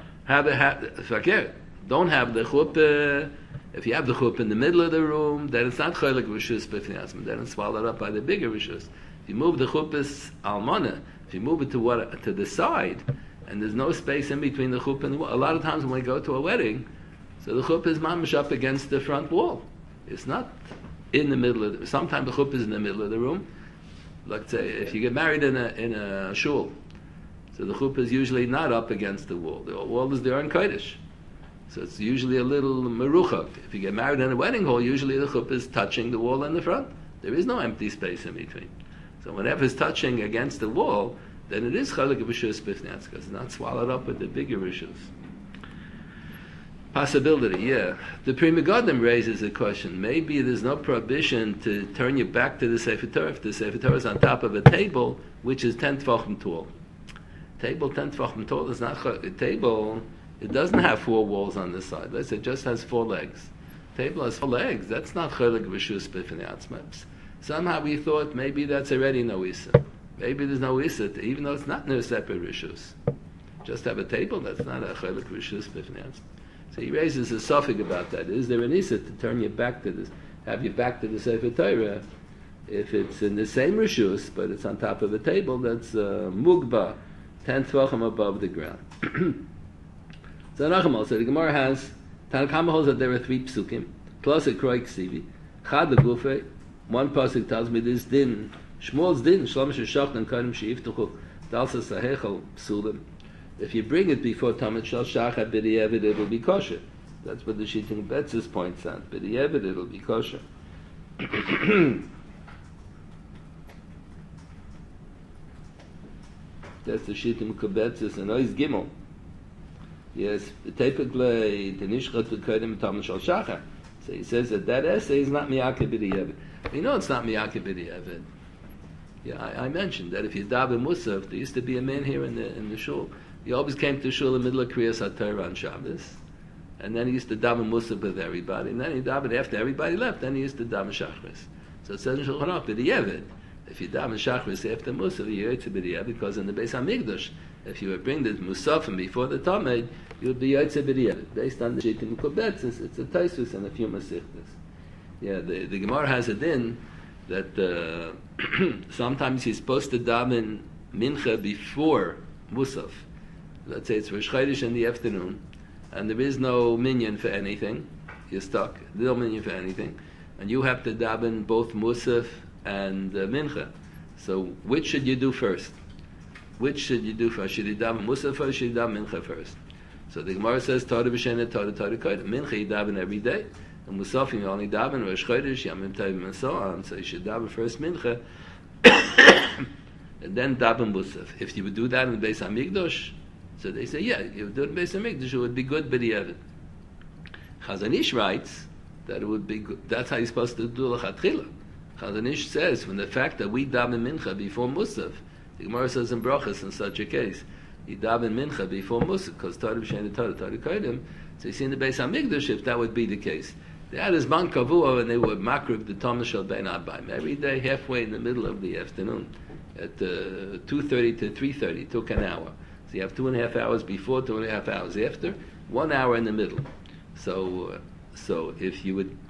Don't have the chuppah. If you have the chuppah in the middle of the room, then it's not cholik rishus b'fnei atzma. Then it's swallowed up by the bigger rishus. If you move the chuppah's almana, if you move it to the side, and there's no space in between the chuppah and the wall. A lot of times when we go to a wedding, so the chuppah is mamish up against the front wall. It's not in the middle of the, sometimes the chuppah is in the middle of the room. Let's say if you get married in a shul, so the chuppah is usually not up against the wall. The wall is there in Kodesh. So it's usually a little meruchak. If you get married in a wedding hall, usually the chuppah is touching the wall in the front. There is no empty space in between. So whenever it's touching against the wall, then it is chalik b'shus b'fnei because it's not swallowed up with the bigger rishus. Possibility, yeah. The Pri Megadim raises a question. Maybe there's no prohibition to turn your back to the Sefer Torah if the Sefer Torah is on top of a table which is 10 tefachim tall. Table 10 tefachim tall is not a table. It doesn't have 4 walls on this side. Let's say it just has 4 legs. Table has 4 legs. That's not cholik b'shus b'fnei atzma. Somehow we thought maybe that's already no isa. Maybe there's no isa, even though it's not no separate rishus. Just have a table. That's not a cholik b'shus b'fnei atzma. So he raises a suffix about that. Is there an isa to turn your back to this, have your back to the Sefer Torah, if it's in the same rishus, but it's on top of a table that's mugba, 10 tvachim above the ground. So the Gemara has, Tanakama holds that there are 3 psukim, plus a kroik sivi. Chad the gufe, one pasuk tells me this din, Shmuel's din, Shlomo Sheshachtan Kodim Sheiftuchu Dalsas Hahechel Psulim. If you bring it before Tamid Shal Shachar B'di'evid, it will be kosher. That's what the Shittim Betzis points out. B'di'evid, it will be kosher. That's the Shittim Kubetzis and Ois Gimel. Yes, typically the Nishchat Kodim Tamid Shal Shachar. So he says that essay is not Miyakeh B'di'evid. You know it's not Miyakeh B'di'evid. Yeah, I mentioned that if you daven Musaf, there used to be a man here in the shul. He always came to shul in the middle of Kriyas HaTorah on Shabbos, and then he used to daven Musaf with everybody, and then he davened after everybody left, then he used to daven Shachris. So it says in Shulchan Aruch, B'di'evid, if you daven Shachris after Musaf, you yotze B'di'evid, because in the Beis HaMikdash, if you would bring the Musafim before the Tamid, you would be yotze B'di'evid. Based on the Shittim Kubetzis, it's a Taisus and a few Masichtas. Yeah, the Gemara has it in that sometimes he's supposed to daven Mincha before Musaf. Let's say it's Rosh Chodesh in the afternoon, and there is no minyan for anything. You're stuck. There's no minyan for anything, and you have to daven both Musaf and Mincha. So which should you do first? Which should you do first? Should you daven Musaf first? Should you daven Mincha first? So the Gemara says Torah b'Shena, Torah Kodesh. Mincha you daven every day, and Musaf you only daven Rosh Chodesh, Yamim Tovim, and so on. So you should daven first Mincha, and then daven Musaf. If you would do that in the Beis HaMikdash, so they say, yeah, if you do it in Beis HaMikdash, it would be good b'di'evid. Chazon Ish writes that it would be good. That's how you're supposed to do l'chatchila. Chazon Ish says, from the fact that we daven Mincha before Musaf, the Gemara says in Brachas in such a case, you daven Mincha before Musaf, because Torah b'Shena, Torah Kodim. So you see in the Beis HaMikdash, if that would be the case, they had his man kavua, and they would makriv the Tamid Shel Bein Abayim every day, halfway in the middle of the afternoon, at 2:30 to 3:30, took an hour. So you have 2.5 hours before, 2.5 hours after, 1 hour in the middle. So if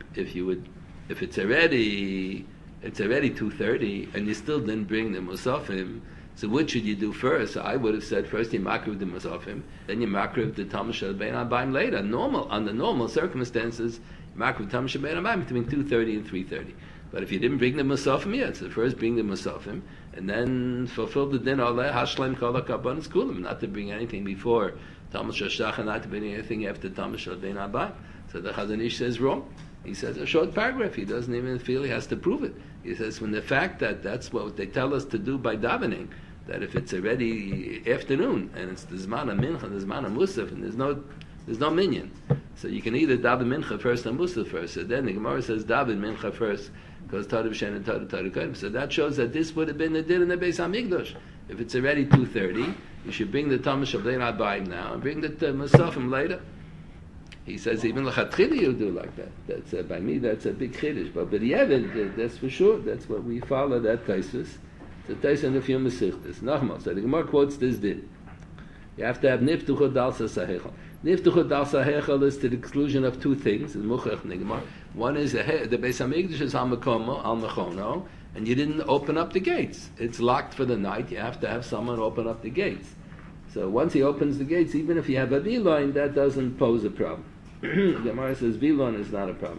it's already 2:30 and you still didn't bring the Musafim, so what should you do first? So I would have said first you makriv the Musafim, then you makriv the Tamid Shel Bein Abayim later. Under normal circumstances, makriv Tamid Shel Bein Abayim between 2:30 and 3:30. But if you didn't bring the Musafim yet, so first bring the Musafim, and then fulfill the din oleh hashleim kol hakabanos kulam, not to bring anything before Tamid Shel Shachar, not to bring anything after Tamid Shel Bein Abayim. So the Chazon Ish says wrong. He says a short paragraph. He doesn't even feel he has to prove it. He says from the fact that that's what they tell us to do by davening, that if it's already afternoon and it's the Zman of Mincha, the Zman of Musaf, and there's no minyan, so you can either daven Mincha first and Musaf first. So then the Gemara says daven Mincha first, because Torah b'Shena and Torah Kodim. So that shows that this would have been the din in the Beis HaMikdash. If it's already 2:30, you should bring the Tamid Shel Bein Abayim now and bring the Musafim later. He says even l'chatchila you do like that. That's by me that's a big chiddush. But b'di'evid, that's for sure. That's what we follow. That taisus. The taisus in a few mesichtas. Nachmal. So the Gemara quotes this din. You have to have niftuchot dalsa sahechel. Niftuchot dalsa hechel is to the exclusion of two things. In Muchach Nigmar. One is the Beis HaMikdash is al mechono, and you didn't open up the gates. It's locked for the night. You have to have someone open up the gates. So once he opens the gates, even if you have a vilon, that doesn't pose a problem. The Gemara says vilon is not a problem.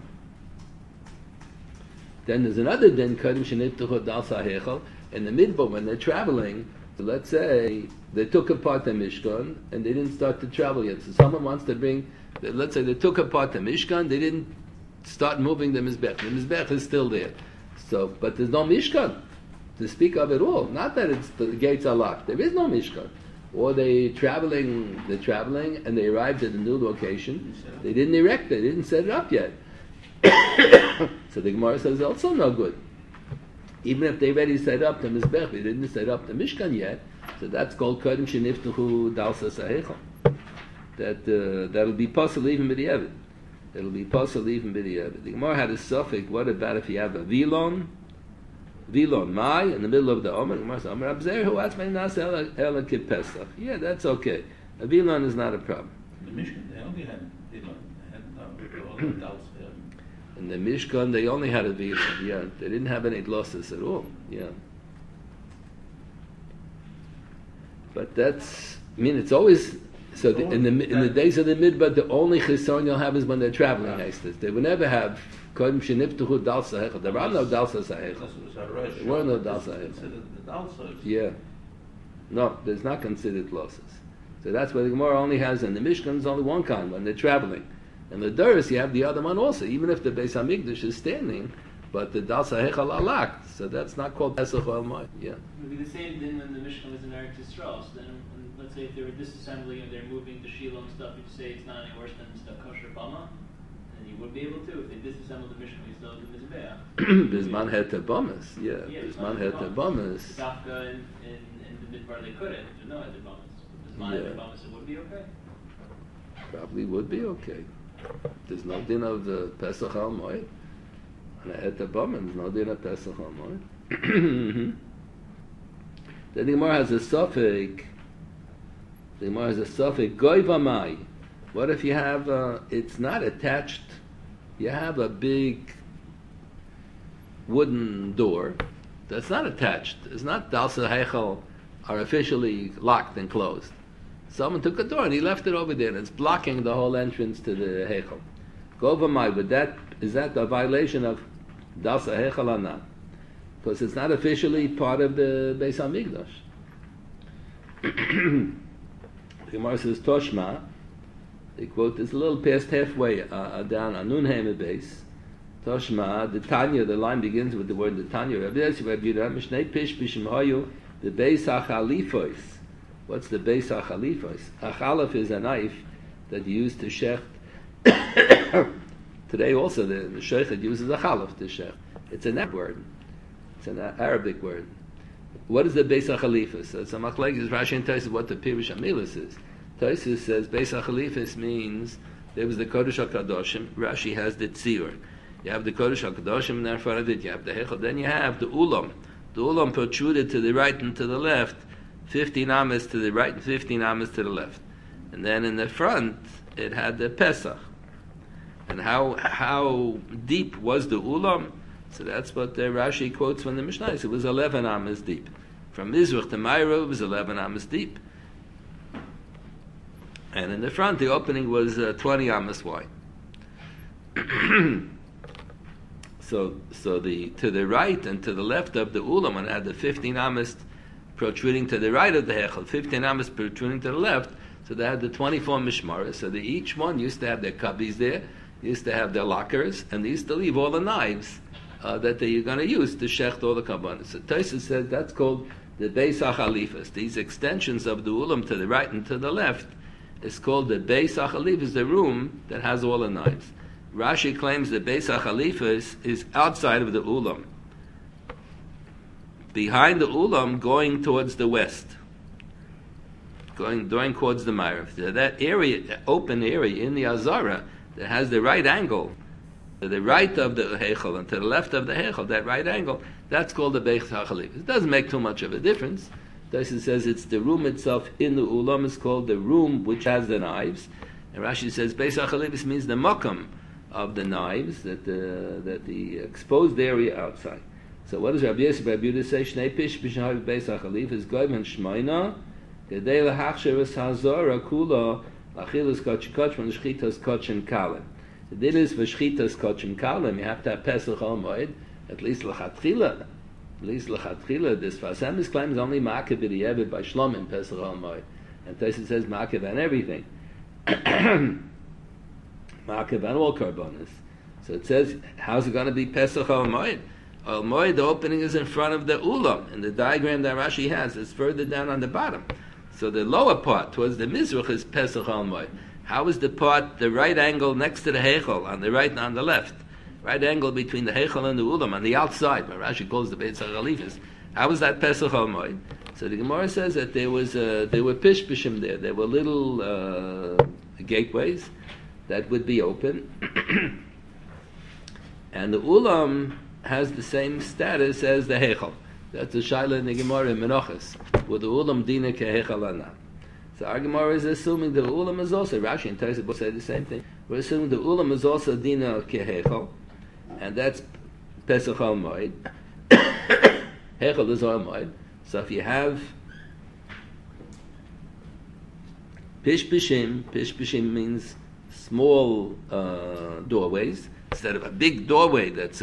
Then there's another din kodim sheniftuchot dalsa hechel in the midbar when they're traveling. So let's say they took apart the Mishkan and they didn't start to travel yet. So someone wants to bring, let's say they took apart the Mishkan, they didn't start moving the Mizbech. The Mizbech is still there. So, but there's no Mishkan to speak of at all. Not that the gates are locked. There is no Mishkan. Or they're traveling and they arrived at a new location. They didn't erect it, they didn't set it up yet. So the Gemara says also no good. Even if they already set up the Mizbech, they didn't set up the Mishkan yet, so that's called Kodim Sheniftuchu Dalsa Sahechel. That'll be possible even b'di'evid. It'll be possible even b'di'evid. The Gemara had a suffix, what about if you have a vilon mai, in the middle of the Omer? The Gemara says, Omer Abzer, who asked me nas ela kipesach. Yeah, that's okay. A vilon is not a problem. The Mishkan, they only had Vilon. They had all the adults there. In the Mishkan, they only had a vilon. Yeah, they didn't have any losses at all. Yeah, but it's So in the days of the midbar, the only chisaron you'll have is when they're traveling. They would never have kodem sheniftuchu dalsa hechel. There are no dalsa hechel. There were no dalsa hechel. Yeah, no, there's not considered losses. So that's why the Gemara only has, and the Mishkan is only one kind when they're traveling. And the Duras, you have the other one also, even if the Beis Hamikdash is standing, but the Dalsa Hechal Alak, so that's not called Pesach Oil Moed. Yeah. It would be the same thing when the Mishkan was in Eretz Yisrael. So then, let's say if they were disassembling and they're moving the Shiloh and stuff, you'd say it's not any worse than stuff kosher Bama, and you would be able to. If they disassembled the Mishkan, you still have the Mizbeach. Bisman het Bamas, yeah. Bisman het Bamas. Dafka in the midbar they couldn't. There's no het Bamas. Bisman het Bamas, it would be okay. Probably would be okay. There's no din of the Pesach Al Moed. And I had the Bamas, no din of Pesach Al Moed. Then the Gemara has a suffix. The Gemara has a suffix goy v'mai. What if you have it's not attached? You have a big wooden door that's not attached. It's not dalsa hechel are officially locked and closed. Someone took a door and he left it over there and it's blocking the whole entrance to the hechel. Goy v'mai, but is that a violation of dalsa hechel or not? Because it's not officially part of the Beis Hamikdash. The Gemara says Toshma. They quote this a little past halfway down on Nun Hema base. Toshma, the Tanya, the line begins with the word the Tanya. The Beis HaChalifos. What's the Beis HaChalifos? A chalif is a knife that you use to shecht. Today also the sheikh uses a chalif to shecht. It's a net word. It's an Arabic word. What is the Beis HaChalifos? So it's a machlekes Rashi and Tosfos what the Pirush Amilas is. Tosfos says Beis HaChalifos means there was the Kodesh HaKadoshim. Rashi has the Tzir. You have the Kodesh HaKadoshim, and in front of it you have the Hechel. Then you have the Ulam. The Ulam protruded to the right and to the left, 15 amas to the right and 15 amas to the left. And then in the front it had the Pesach. And how deep was the Ulam? So that's what Rashi quotes from the Mishnah. It was 11 amas deep. From Mizrach to Mairo, it was 11 amas deep. And in the front, the opening was 20 amas wide. So to the right and to the left of the Ulam, and had the 15 amas protruding to the right of the Hechel, 15 amas protruding to the left, so they had the 24 mishmaras. So each one used to have their cubbies there, used to have their lockers, and they used to leave all the knives that you're going to use to shecht all the kabbanis. So Tosfos says that's called the Beis HaChalifos. These extensions of the Ulam to the right and to the left is called the Beis HaChalifos, the room that has all the knives. Rashi claims the Beis HaChalifos is outside of the Ulam, behind the Ulam, going towards the west, going towards the Ma'ariv. So that area, that open area in the Azara that has the right angle, to the right of the Hechel and to the left of the Hechel, that right angle, that's called the Beis HaChalifos. It doesn't make too much of a difference. Tosfos says it's the room itself in the Ulam is called the room which has the knives. And Rashi says Beis HaChalifos means the makam of the knives, that the exposed area outside. So what does Rabbi Yosef Rabbi Yehuda say? Shnei pish b'shahag Beis HaChalifos goyim and shmoina gedei lahachsher es hazora kula lachilas kach from shchitas kach and kalim. The din is for shchitas kach and kalim. You have to have Pesach Al Moed at least lachatchila. At least lachatchila. This Fasemis claims only ma'akev b'di'evet by shlom in Pesach Al Moed, and Tosfos says ma'akev and everything. Ma'akev and all karbonis. So it says, how's it going to be Pesach Al Moed? Al Moed, the opening is in front of the Ulam. In the diagram that Rashi has, it's further down on the bottom. So the lower part, towards the Mizrach, is Pesach Al Moed. How is the part, the right angle next to the Hechel, on the right and on the left? Right angle between the Hechel and the Ulam, on the outside, what Rashi calls the Beis HaChalifos. How is that Pesach Al Moed? So the Gemara says that there were pishpishim there. There were little gateways that would be open. And the Ulam has the same status as the Hechel. That's the Shaila in the Gemara in Menachos. Would the Ulam dina kehechel or not? So our Gemara is assuming the Ulam is also, Rashi and Tosfos both say the same thing. We're assuming the Ulam is also dina kehechel, and that's Pesach Al Moed. Hechel is Al Moed. So if you have Pishpishim means small doorways. Instead of a big doorway that's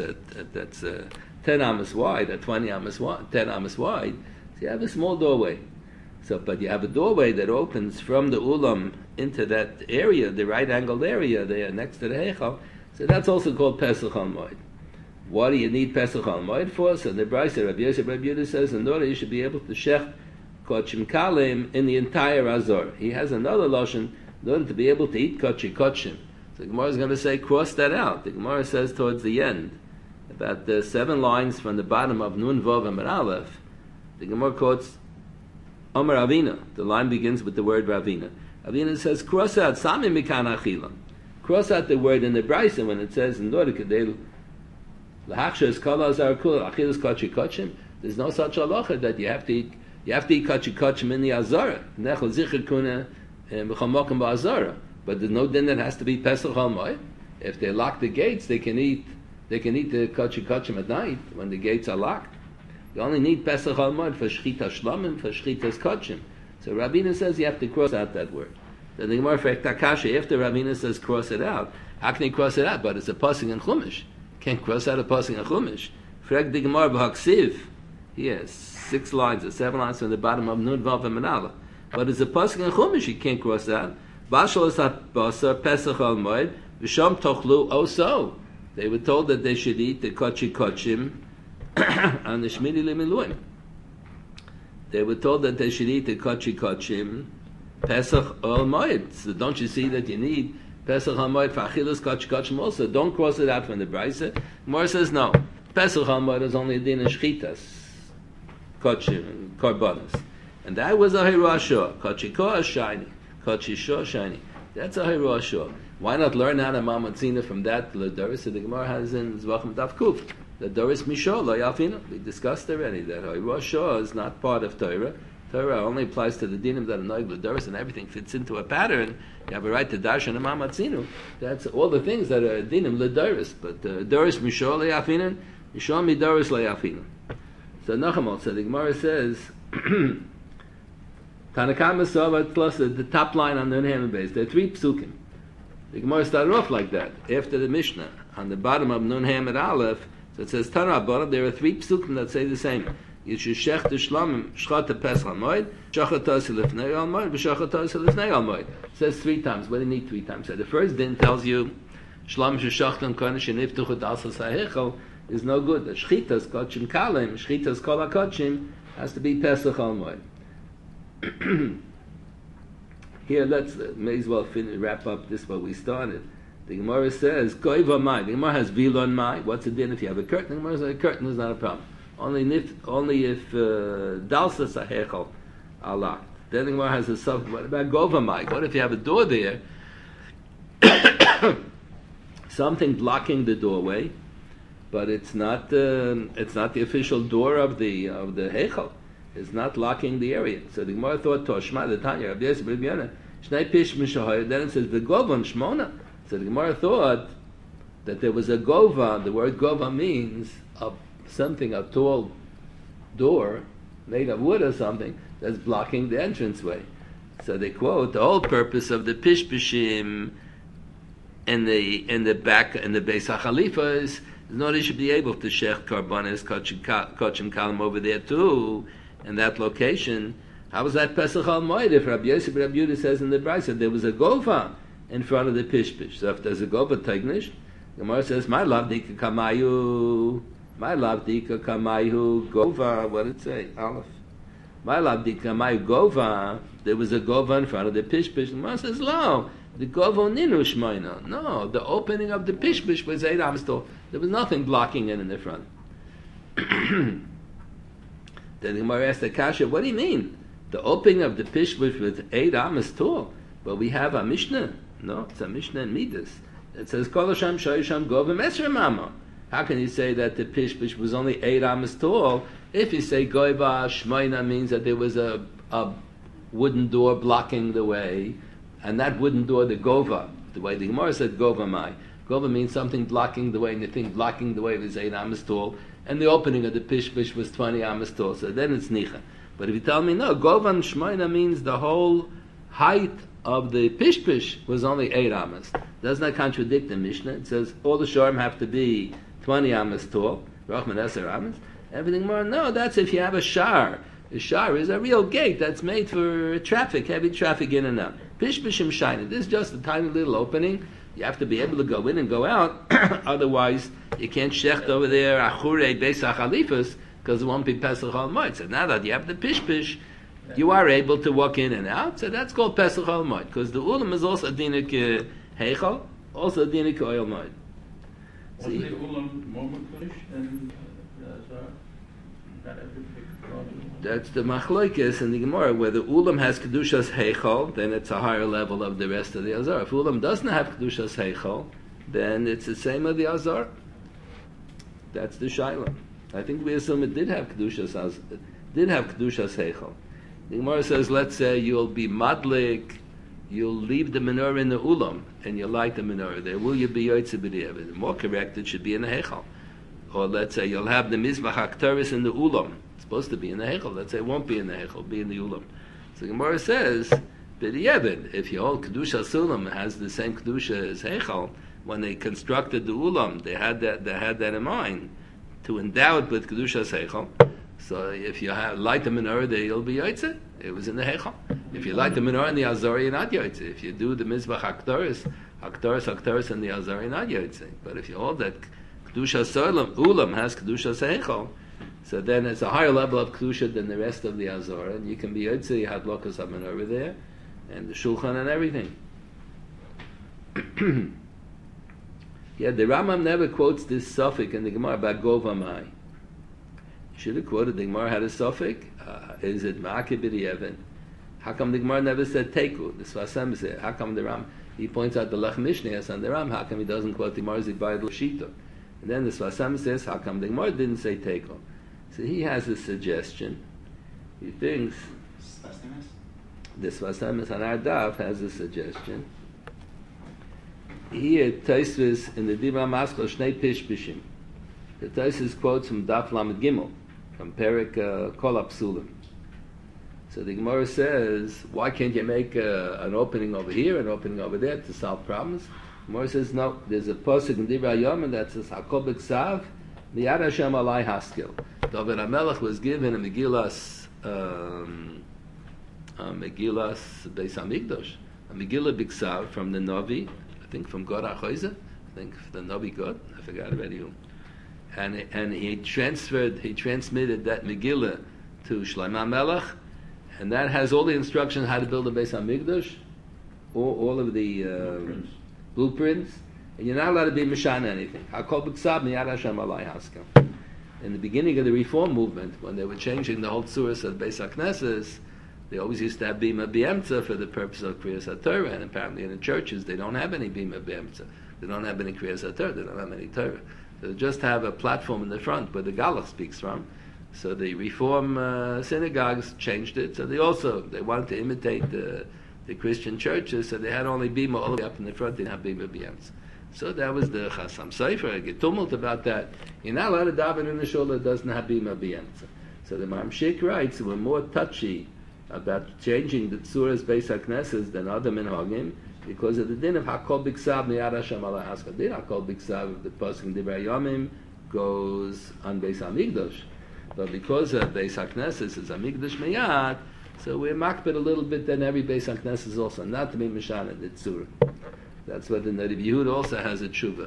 10 amas wide, or 20 amas wide, 10 amas wide, so you have a small doorway. So, but you have a doorway that opens from the ulam into that area, the right-angled area there next to the heichal. So that's also called Pesach al Moed. What do you need Pesach al Moed for? So the Brisa, Rabbi Yosef Rabbi Yehuda says, in order you should be able to shech kochim kalim in the entire Azor. He has another lotion in order to be able to eat kochim. So the Gemara is going to say, cross that out. The Gemara says towards the end, about the 7 lines from the bottom of Nun Vav and Aleph, the Gemara quotes Omer Ravina. The line begins with the word Ravina. Ravina says, cross out Sami Mikan Achilam. Cross out the word in the Brisa when it says, in order to L'hachshas kol azar kul achilas kochim. There's no such halacha that you have to eat kochim in the azara. Nechol zichur kuna b'chamokim ba'azara. But there's no din that has to be Pesach al Moed. If they lock the gates, they can eat the kochim at night when the gates are locked. You only need Pesach al Moed for shchita shlamim, for shchitas kochim. So Ravina says you have to cross out that word. Then the Gemara for Takasha, after Ravina says cross it out, how can he cross it out? But it's a pasuk in Chumash. Can't cross out a pasuk in Chumash. Frag the Gemara b'Haksiv. Yes, 6 lines or 7 lines from the bottom of Nun Vav and Menala. But it's a pasuk in Chumash you can't cross out. Bashal esat basar Pesach al Moed v'sham tochlu oso. They were told that they should eat the kochim on the Shmini Lemiluim. They were told that they should eat the kochim Pesach al Moed. So don't you see that you need Pesach HaMoed for Achilas Kochim also? Don't cross it out from the Brisa. Gemara says no. Pesach HaMoed is only a din of Shchitas, Kochim, and Korbanos. And that was a Hirashah. Kochikoah shiny. Kochishoh shiny. That's a Hirashah. Why not learn out of Mamatzina from that L'Doris? The Gemara has in Zvachim Daf Kuf. L'Doris Mishol, Lo Yafina. We discussed already that Hirashah is not part of Torah. Torah only applies to the dinim that are noig l'doros, and everything fits into a pattern. You have a right to darshan and mamatzinu. That's all the things that are dinim l'doros. But doros mishol le'afinan, mishol midoros le'afinan. So Nachamol, so the Gemara says, Tanakama Sava plus the top line on the Nun base. There are 3 psukim. The Gemara started off like that. After the Mishnah, on the bottom of Nun Hamid Aleph, so it says Tanah bottom. There are 3 psukim that say the same. You should shech the shlamim shchat the Pesach HaMoed, shachat ta'aseh lifnei HaMoed, v'shachat ta'aseh lifnei HaMoed. It says 3 times. What do you need 3 times? So the first din tells you shlamim sheshachtam kodesh sheniftuchu d'asas ha'hechel is no good. The shchitas kochim kalim, shchitas kol ha'kochim has to be Pesach HaMoed. Here, let's may as well wrap up this what we started. The Gemara says koiva mai. The Gemara has vilon mai. What's the din if you have a curtain? The Gemara says a curtain is not a problem. Only if dalsas ha'hechel are locked. Then the Gemara has a sub. What about govamai? What if you have a door there? Something blocking the doorway, but it's not the official door of the hechel. It's not locking the area. So the Gemara thought Toshma the Tanya Rabbi Yosef Rabbi Yehuda Shnei Pish Mishahoy. Then it says the Govan Shmona. So the Gemara thought that there was a Gova. The word Gova means something, a tall door made of wood or something that's blocking the entranceway. So they quote the whole purpose of the pishpishim in the back in the Beis HaChalifa is in order you should be able to shech karbanis kochim kalim over there too in that location. How was that Pesach al Moed if Rabbi Yosef Rabbi Yehuda says in the Brisa there was a gova in front of the pishpish? So if there's a gova tegnish, the Gemara says my love dika kamayu. My lavdika kamayu gova. What did it say? Aleph. My lavdika kamayu gova. There was a gova in front of the pishpish. The Gemara says no. The gova ninu shmoina. No, the opening of the pishpish was 8 amos tall. There was nothing blocking it in the front. Then the Gemara asked the kasha, what do you mean? The opening of the pishpish was 8 amos tall. But we have a Mishnah. No, it's a Mishnah in Midas. It says kol hasham shoyisham gova mesra mama. How can you say that the pishpish was only 8 amos tall? If you say goiva shmoina means that there was a wooden door blocking the way, and that wooden door, the gova, the way the Gemara said gova mai. Gova means something blocking the way, and the thing blocking the way was 8 amos tall, and the opening of the pishpish was 20 amos tall. So then it's nicha. But if you tell me no, gova and shmoina means the whole height of the pishpish was only 8 amas. Does not contradict the Mishnah. It says all the shorim have to be 20 amas tall. Rachman Eser amas. Everything more. No, that's if you have a shar. A shar is a real gate that's made for traffic, heavy traffic in and out. Pishpishim shiny. This is just a tiny little opening. You have to be able to go in and go out. Otherwise, you can't shecht over there achure beis hachalifas because it won't be Pesach al Moed. So now that you have the pishpish, you are able to walk in and out. So that's called Pesach al Moed because the ulam is also dinik heichal, also dinik oil Moed. Wasn't the Ulam more Mekudesh than the Azar? Not every big problem. That's the machlokes in the Gemara. Where the ulam has kedushas heichal, then it's a higher level of the rest of the azar. If ulam doesn't have kedushas heichal, then it's the same of the azar. That's the shaila. I think we assume it did have kedushas heichal. The Gemara says, let's say you'll be madlik, you'll leave the menorah in the ulam, and you light the menorah there. Will you be yotzei b'diavad? More correct, it should be in the heichal. Or let's say you'll have the mizbach haktaris in the ulam. It's supposed to be in the heichal. Let's say it won't be in the heichal, be in the ulam. So the Gemara says, b'diavad, if your whole kedusha sulam has the same kedusha as heichal, when they constructed the ulam, they had that in mind to endow it with kedusha heichal. So if you light the menorah there, you'll be yotzei. It was in the heichal. If you light the menorah in the azar, you're not yotzei. If you do the mizbach haktaris in the azar, you're not yotzei. But if you hold that kedusha ulam has kedusha heichal, so then it's a higher level of kedusha than the rest of the azar, and you can be yotzei. You had lokas menorah there, and the shulchan and everything. Yeah, the Rambam never quotes this suffix in the Gemara about govamai. Should have quoted the Gemara had a suffix. Is it ma'akeh b'diavad? How come the Gemara never said teku? The Sfasem said. How come the Ram? He points out the Lech Mishneh on the Ram. How come he doesn't quote the Gemara's Zibayid L'shita? And then the Sfasem says, how come the Gemara didn't say teku? So he has a suggestion. He thinks the Sfasem on our daf has a suggestion. Here, Tosfos in the Dibra Maskal Shnei Pishpishim. The Tosfos quotes from Daf Lamed Gimel, from Perik Kol HaPsulim. So the Gemara says, why can't you make an opening over here, an opening over there to solve problems? The Gemara says, no, there's a pasuk in Divrei Hayom that says, Hakol b'ksav, Miyad Hashem alai haskil. David HaMelech was given a Megillas Beis HaMikdash, a Megillah b'ksav from the Navi, I think from God HaChoyze, I think the Navi God, I forgot already who. And he transmitted that Megillah to Shlomo HaMelech, and that has all the instructions how to build a Beis HaMikdash, all of the blueprints, and you're not allowed to be Mishana anything. Hakol b'ksav miyad Hashem alai haskel. In the beginning of the Reform movement, when they were changing the whole tzuras of Beis HaKnesses, they always used to have Bima B'Emtza for the purpose of Kriyas HaTorah, and apparently in the churches they don't have any Bima B'Emtza. They don't have any Kriyas HaTorah, they don't have any Torah. They just have a platform in the front where the Galach speaks from. So the Reform synagogues changed it. So they wanted to imitate the Christian churches, so they had only Bima all the way up in the front, they didn't have Bima B'Emtza. So that was the Chasam Sofer. I get tumult about that. You're not allowed to daven in the shul that doesn't have Bima B'Emtza. So the Mamshik writes, we're more touchy about changing the tzuras Beis HaKnesses than other minhagim because of the din of Hakol b'ksav miyad Hashem alai haskal. Din Hakol b'ksav, the pasuk in Divrei Hayom goes on Beis HaMikdash, but because of Beis HaKnesses is Hamikdash miyad, so we're makbid a little bit than every Beis HaKnesses also, not to be mishana the tzura. That's what the Nariv Yehuda also has a tshuva.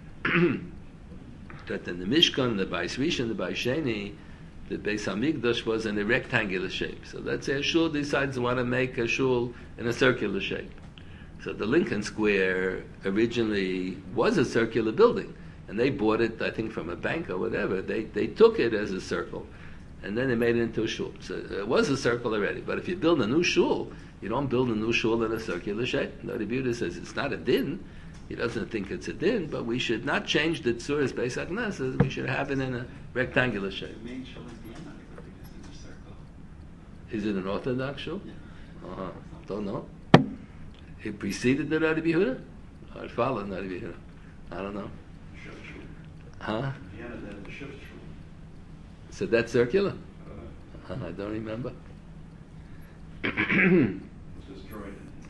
That in the Mishkan, the Bais Rishon, the Bais Sheni, the Beis HaMikdash was in a rectangular shape. So let's say a shul decides to want to make a shul in a circular shape. So the Lincoln Square originally was a circular building, and they bought it, I think, from a bank or whatever. They took it as a circle, and then they made it into a shul. So it was a circle already. But if you build a new shul, you don't build a new shul in a circular shape. No, the Buddha says it's not a din. He doesn't think it's a din, but we should not change the tzuras Beis HaKnesses. We should have it in a rectangular shape. The main shul is the end of it because it's a circle. Is it an Orthodox shul? Yeah. Don't know. It preceded the Rabbi Yehuda? Or it followed Rabbi Yehuda? I don't know. Shift shul. Huh? Vienna then the shift shul. So that's circular? I don't remember. It was destroyed.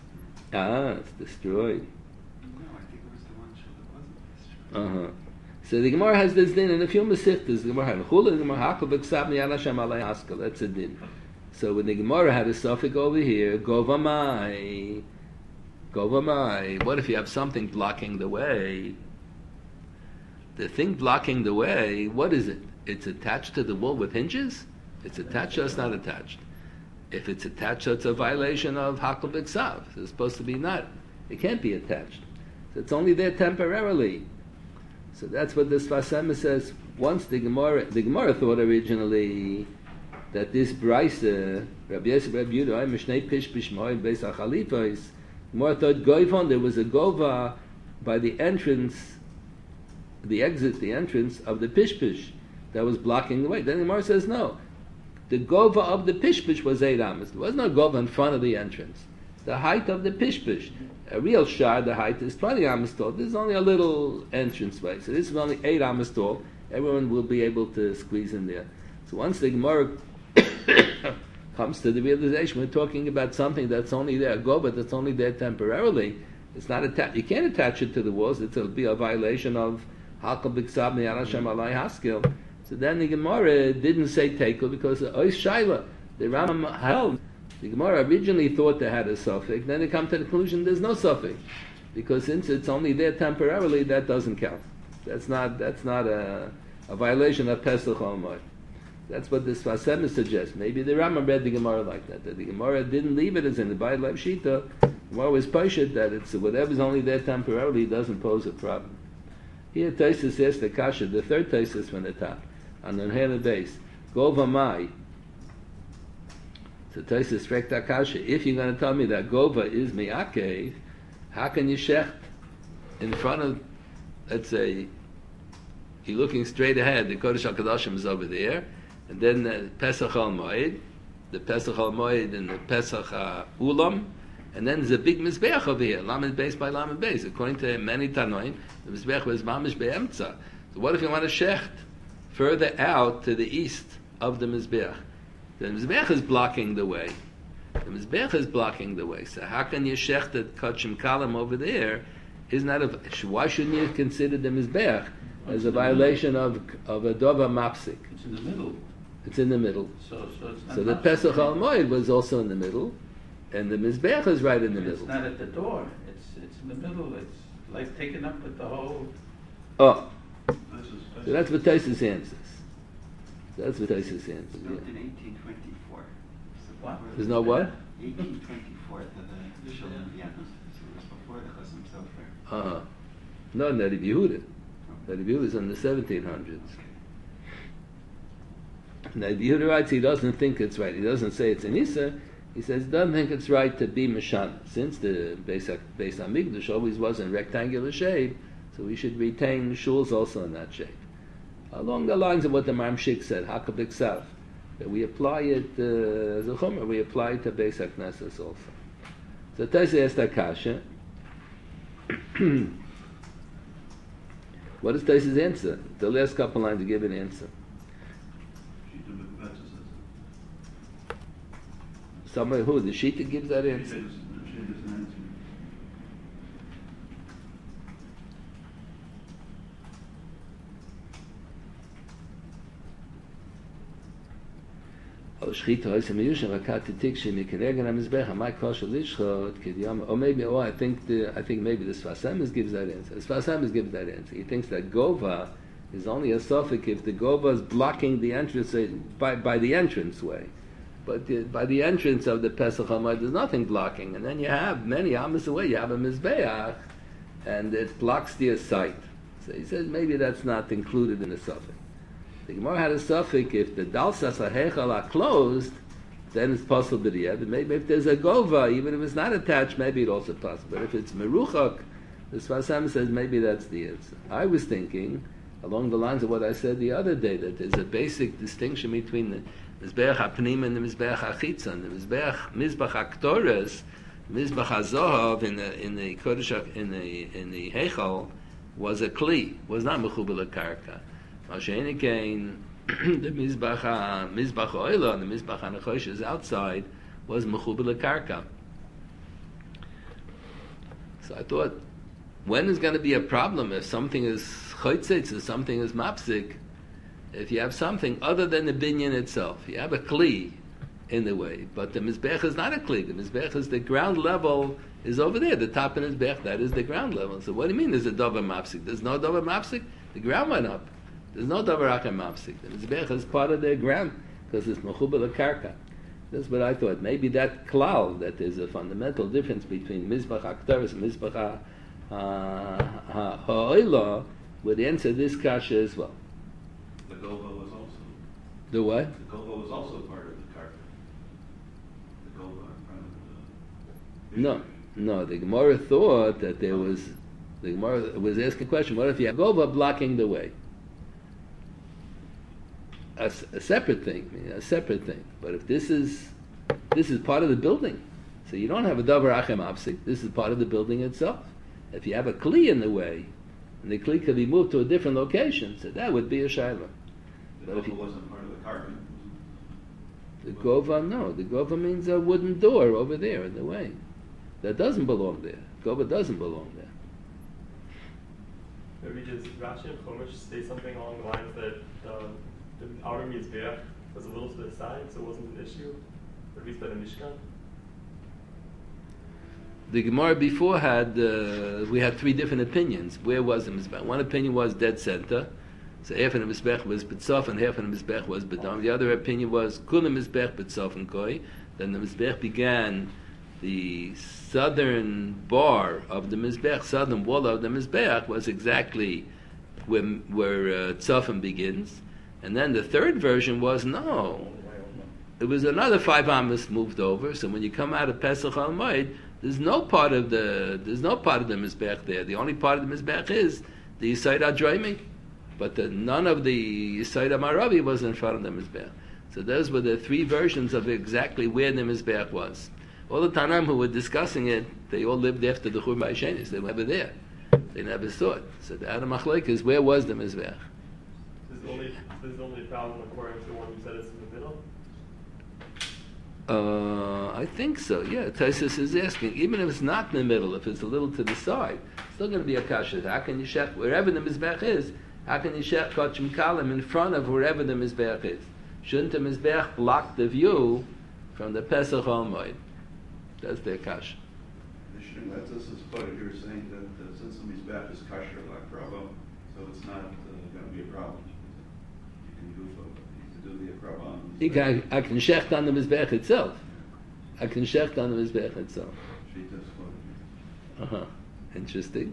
It's destroyed. No, I think it was the one shul that wasn't destroyed. So the Gemara has this din in a few Mesichtas. The Gemara had Chula, the Gemara Hakol B'Ksav Miyad Hashem Alei Haskell. That's a din. So when the Gemara had a suffix over here, Govamai. What if you have something blocking the way? The thing blocking the way, what is it? It's attached to the wall with hinges? It's attached or it's not attached? If it's attached, so it's a violation of Hakol B'Ksav. It's supposed to be not. It can't be attached. So it's only there temporarily. So that's what this Vasema says. Once the Gemara thought originally that this Brisa, Rabbi Yosef, Rabbi Yehuda, Mishnei Pish Moed Beis HaChalifos, Gemara thought Goyvon, there was a Gova by the entrance, the entrance of the Pishpish that was blocking the way. Then the Gemara says no. The Gova of the Pishpish was 8 Amos. There was no Gova in front of the entrance. The height of the Pishpish, a real shard, the height is 20 Amos tall. This is only a little entrance way. So this is only 8 Amos tall. Everyone will be able to squeeze in there. So once the Gemara comes to the realization, we're talking about something that's only there, a Gova that's only there temporarily. It's not attached. You can't attach it to the walls. It'll be a violation of Hakol B'Ksav Miyad Hashem Alei Haskell. So then the Gemara didn't say Tekel because Ois Shaila, the Rambam held. The Gemara originally thought they had a suffix. Then they come to the conclusion there's no suffix because since it's only there temporarily, that doesn't count. That's not a violation of Pesach Olmoy. That's what this Vasema suggests. Maybe the Rambam read the Gemara like that. That the Gemara didn't leave it as in the Bayit Lev Shita. The Gemara was Pashut that it's whatever's only there temporarily doesn't pose a problem. Here Taisus asks the Kasha, the third Taisus from the top, on the Nehela base. Gova Mai. So Taisus strike that Kasha. If you're going to tell me that Gova is Mi'akev, how can you shecht in front of, let's say, you're looking straight ahead, the Kodesh HaKadoshim is over there, and then the Pesach HaMoed, and the Pesach Ulam, and then there's a big Mizbeach over here, Lamed Beis by Lamed Beis. According to many Tanoim, the Mizbeach was Mamish Be'emtza. So what if you want to shecht further out to the east of the Mizbeach? The Mizbeach is blocking the way. So how can you shecht at Kachim Kalam over there? Why shouldn't you consider the Mizbeach as a violation of a Dova Mapsik? It's in the middle. It's in the middle. So it's not. So the Pesach Al Moed was also in the middle, and the Mizbeach is right in the It's middle. not at the door. It's in the middle. It's like taking up with the whole. Oh, This is- so that's what Taisus answers. That's what Taisus It's answers. built Yeah. in 1824. So What? before There's the- no what? 1824 to the shul in Vienna. So it was before the Chasam Sofer. Uh-huh. No, Neri Yehuda. Neri Yehuda is in the 1700s. Now, the Yehuda writes he doesn't think it's right. He doesn't say it's an Issa. He says he doesn't think it's right to be Mishana. Since the Beis HaMikdash always was in rectangular shape, so we should retain shuls also in that shape. Along the lines of what the Maramshik said, Hakol B'Ksav, that we apply it as a Chomer, we apply it to Beis HaKnesses also. So Taisa asked Akasha, what is Taisa's answer? The last couple lines to give an answer. She did it, that's it. Somebody who? The Shita gives that She answer. did an answer. Or maybe, I think maybe the Sfasemis gives that answer. The Sfasemis gives that answer. He thinks that Gova is only a suffix if the Gova is blocking the entrance by the entrance way. But by the entrance of the Pesach HaMoed, there's nothing blocking. And then you have many Amos away, you have a Mizbeach, and it blocks the sight. So he says maybe that's not included in the suffix. The Gemara had a suffix, if the Dalsas HaHechal are closed, then it's possible that but maybe if there's a Gova, even if it's not attached, maybe it's also possible. But if it's Meruchak, the Sfasam says maybe that's the answer. I was thinking, along the lines of what I said the other day, that there's a basic distinction between the Mizbeach HaPnim and the Mizbeach HaChitzon. The Mizbeach HaKtoras, Mizbeach HaZohav in the Kodesh, in the Heichal, was a Kli, was not Mechubel HaKarka. Mashiach came, the Mizbach Oila and the Mizbach HaNechosh is outside, was Mechubel HaKarka. So I thought, when is going to be a problem if something is chaytzitz or something is mapsik? If you have something other than the binyan itself, you have a kli in the way, but the mizbech is not a kli. The mizbech is the ground level is over there. The top of the mizbech, that is the ground level. So what do you mean? There's a davar mapsik? There's no davar mapsik. The ground went up. There's no davar achem mapsik. The mizbech is part of the ground because it's mechubar lekarka. That's what I thought. Maybe that klal, that there's a fundamental difference between mizbach haktaris and mizbach ha'oila, would answer this kasha as well. The gova was also. The what? The gova was also part of the carpet. The gova in front of the. No. The Gemara thought that there was. The Gemara was asking a question: what if you have gova blocking the way? A separate thing, But if this is part of the building, so you don't have a davar achem apsik. This is part of the building itself. If you have a kli in the way, and the kli could be moved to a different location, so that would be a shayla. The gova wasn't part of the carpet. The gova, no. The gova means a wooden door over there in the way. That doesn't belong there. Gova doesn't belong there. Maybe does Rashi and Chumash say something along the lines that the outer mizbeach was a little to the side, so it wasn't an issue, at least by the Mishkan? The Gemara before we had three different opinions. Where was the mizbech? One opinion was dead center, so half of the mizbech was b'tzof and half of the mizbech was b'dam. The other opinion was kulam mizbech b'tzof and koi. Then the mizbech began the southern bar of the mizbech, southern wall of the mizbech was exactly where tzofim begins. And then the third version was no. It was another 5 amos moved over. So when you come out of Pesach al Moed, there's no part of the mizbech there. The only part of the mizbech is the Yisayid HaDroimi, but none of the Yisayid HaMaravi was in front of the mizbech. So those were the three versions of exactly where the mizbech was. All the Tanam who were discussing it, they all lived after the Churban Shenis. They were never there. They never saw it. So the Adam Machlek is where was the mizbech? This is the only problem according to the one who said it's in the middle? I think so, yeah. Taisus is asking, even if it's not in the middle, if it's a little to the side, it's still going to be a kasha. How can you shech, wherever the mizbech is, how can you shech kachim kalim in front of wherever the mizbech is? Shouldn't the mizbech block the view from the Pesach Moed? That's their kasha. That's this is quoted here saying that since the mizbech is kasher like Bravo, so it's not going to be a problem. You can do the akraba. I can shecht on the mizbech itself. Interesting.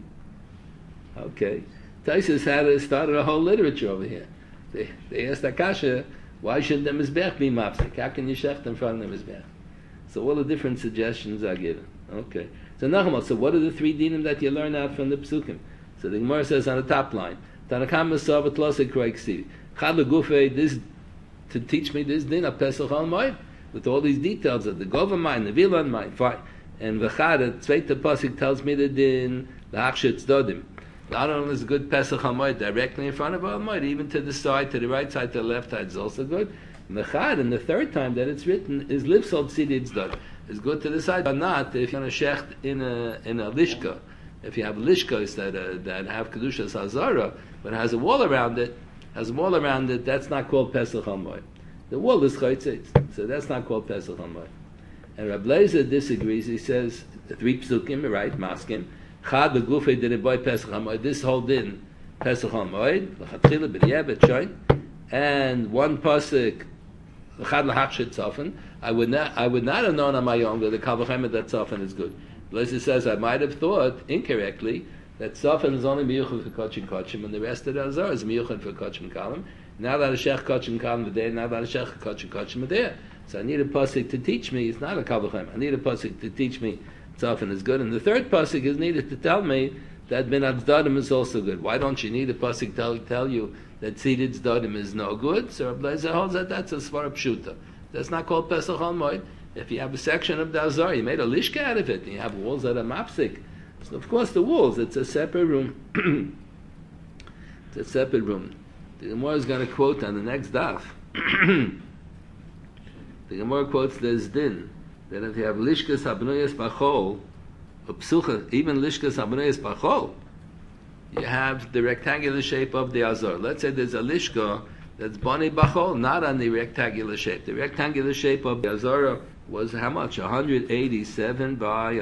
Okay. Taisus started a whole literature over here. They asked Akasha, why shouldn't the mizbech be mapsik? How can you shecht in front of the mizbech? So all the different suggestions are given. Okay. So Nachmal, so what are the three dinim that you learn out from the psukim? So the Gemara says on the top line, Tanakam Masav Tlosek Kroiksiv. Chad Legufe, this to teach me this din of Pesach al Moed with all these details of the Gova mine, the Vilan mine, fine. And V'chad, the Tzveita Pasuk tells me the din the Hachshet Dodim. Not only is a good Pesach al Moed directly in front of al Moed, even to the side, to the right side, to the left side is also good. V'chad, and the third time that it's written is Livsol Tzidid Zdod. It's good to the side, but not if you're going to shecht in a lishka. If you have lishkas that have Kedushas Hazara, but has a wall around it, that's not called Pesach HaMoed. The wall is Chaytzitz, so that's not called Pesach HaMoed. And Reb Leizer disagrees. He says, the three psukim, right, maskim, Chad L'gufei D'Reboy Pesach HaMoed, this whole din, Pesach HaMoed, L'chatchila B'riyeh B'tchoin, and one pasuk, Chad L'hachshet Tzofen. I would not have known on my own that the Kavachemet that Tzofen is good. Leizer says, I might have thought, incorrectly, that Tzofen is only miyuchad for Kachim Kachim, and the rest of the Azar is miyuchad for Kachim Kalim. Now that a Shech Kachim Kalim there, now that a Shech Kachim Kachim there. So I need a pasuk to teach me, it's not a Kavachem, I need a pasuk to teach me Tzofen is good. And the third pasuk is needed to tell me that Ben Adzdadim is also good. Why don't you need a pasuk to tell you that Tzidid Zdadim is no good? So Reb Leizer holds that that's a Svara Pshuta. That's not called Pesach al Moed. If you have a section of the Azar, you made a lishka out of it, and you have walls that are mapsik. So of course the walls, it's a separate room. It's a separate room. The Gemara is going to quote on the next daf. The Gemara quotes this din, that if you have lishkas habnuyas bachol, Upsucha, even lishkas abnei bachol, you have the rectangular shape of the azor. Let's say there's a lishka that's bani bachol, not on the rectangular shape. The rectangular shape of the azor was how much? 187 by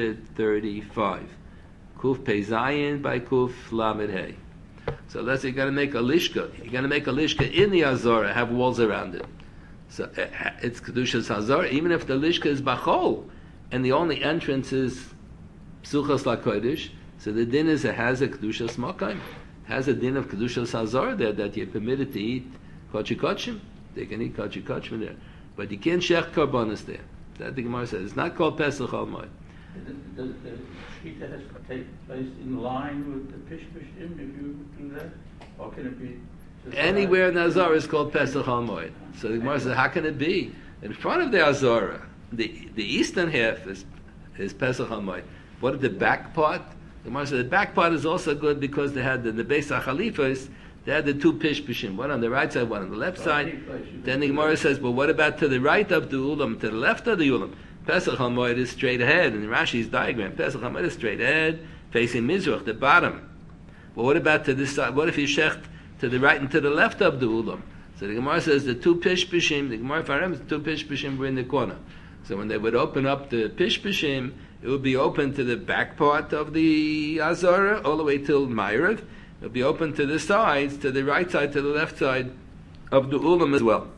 135. Kuf Pezayin by Kuf Lamed Hey. So let's say you're going to make a lishka. You're going to make a lishka in the azor, have walls around it. So it's Kedushas Azor, even if the lishka is bachol, and the only entrance is Psuchas LaKodesh, so the din is it has a Kedushas Makayim, has a din of Kedushas Azor there that you're permitted to eat Kochi Kochim. They can eat Kochi Kochim there. But you can't shech Karbonis there. That the Gemara says. It's not called Pesach Al Moed. The shechita has to take place in line with the Pishpishim if you do that? Or can it be... Anywhere in the Azor is called Pesach Al Moed. So the Gemara says, how can it be? In front of the Azor, the eastern half is Pesach Al Moed. What is the back part? The Gemara says the back part is also good because they had the Beis HaChalifos, they had the two pishpishim, one on the right side, one on the left side. Then the Gemara says, well, what about to the right of the ulam, to the left of the ulam? Pesach HaMoed is straight ahead. In Rashi's diagram, Pesach HaMoed is straight ahead, facing Mizrach, the bottom. Well, what about to this side? What if you shecht to the right and to the left of the ulam? So the Gemara says the two pishpishim, the Gemara Farem, the two pishpishim were in the corner. So when they would open up the pishpishim, it would be open to the back part of the Azara, all the way till Ma'ariv. It would be open to the sides, to the right side, to the left side of the Ulam as well.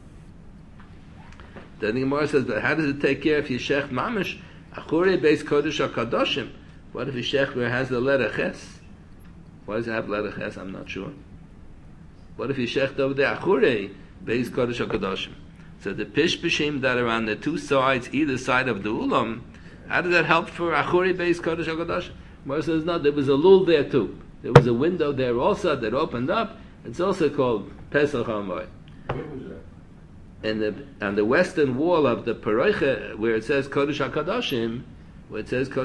Then the Gemara says, but how does it take care if you shech mamish? Achure beis kodesh hakadoshim. What if you shech where it has the letter ches? Why does it have letter ches? I'm not sure. What if you shech over there? Achure beis kodesh hakadoshim. So the pishpishim that are on the two sides, either side of the Ulam, how does that help for Achuri Beis Kodesh HaKadosh? Gemara says, no, there was a lul there too. There was a window there also that opened up. It's also called Pesach HaMoed. Where was that? And on the western wall of the Paroicha, where it says Kodesh HaKadoshim, in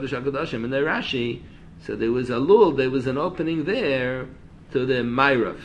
the Rashi, so there was a lul, there was an opening there to the Ma'ariv.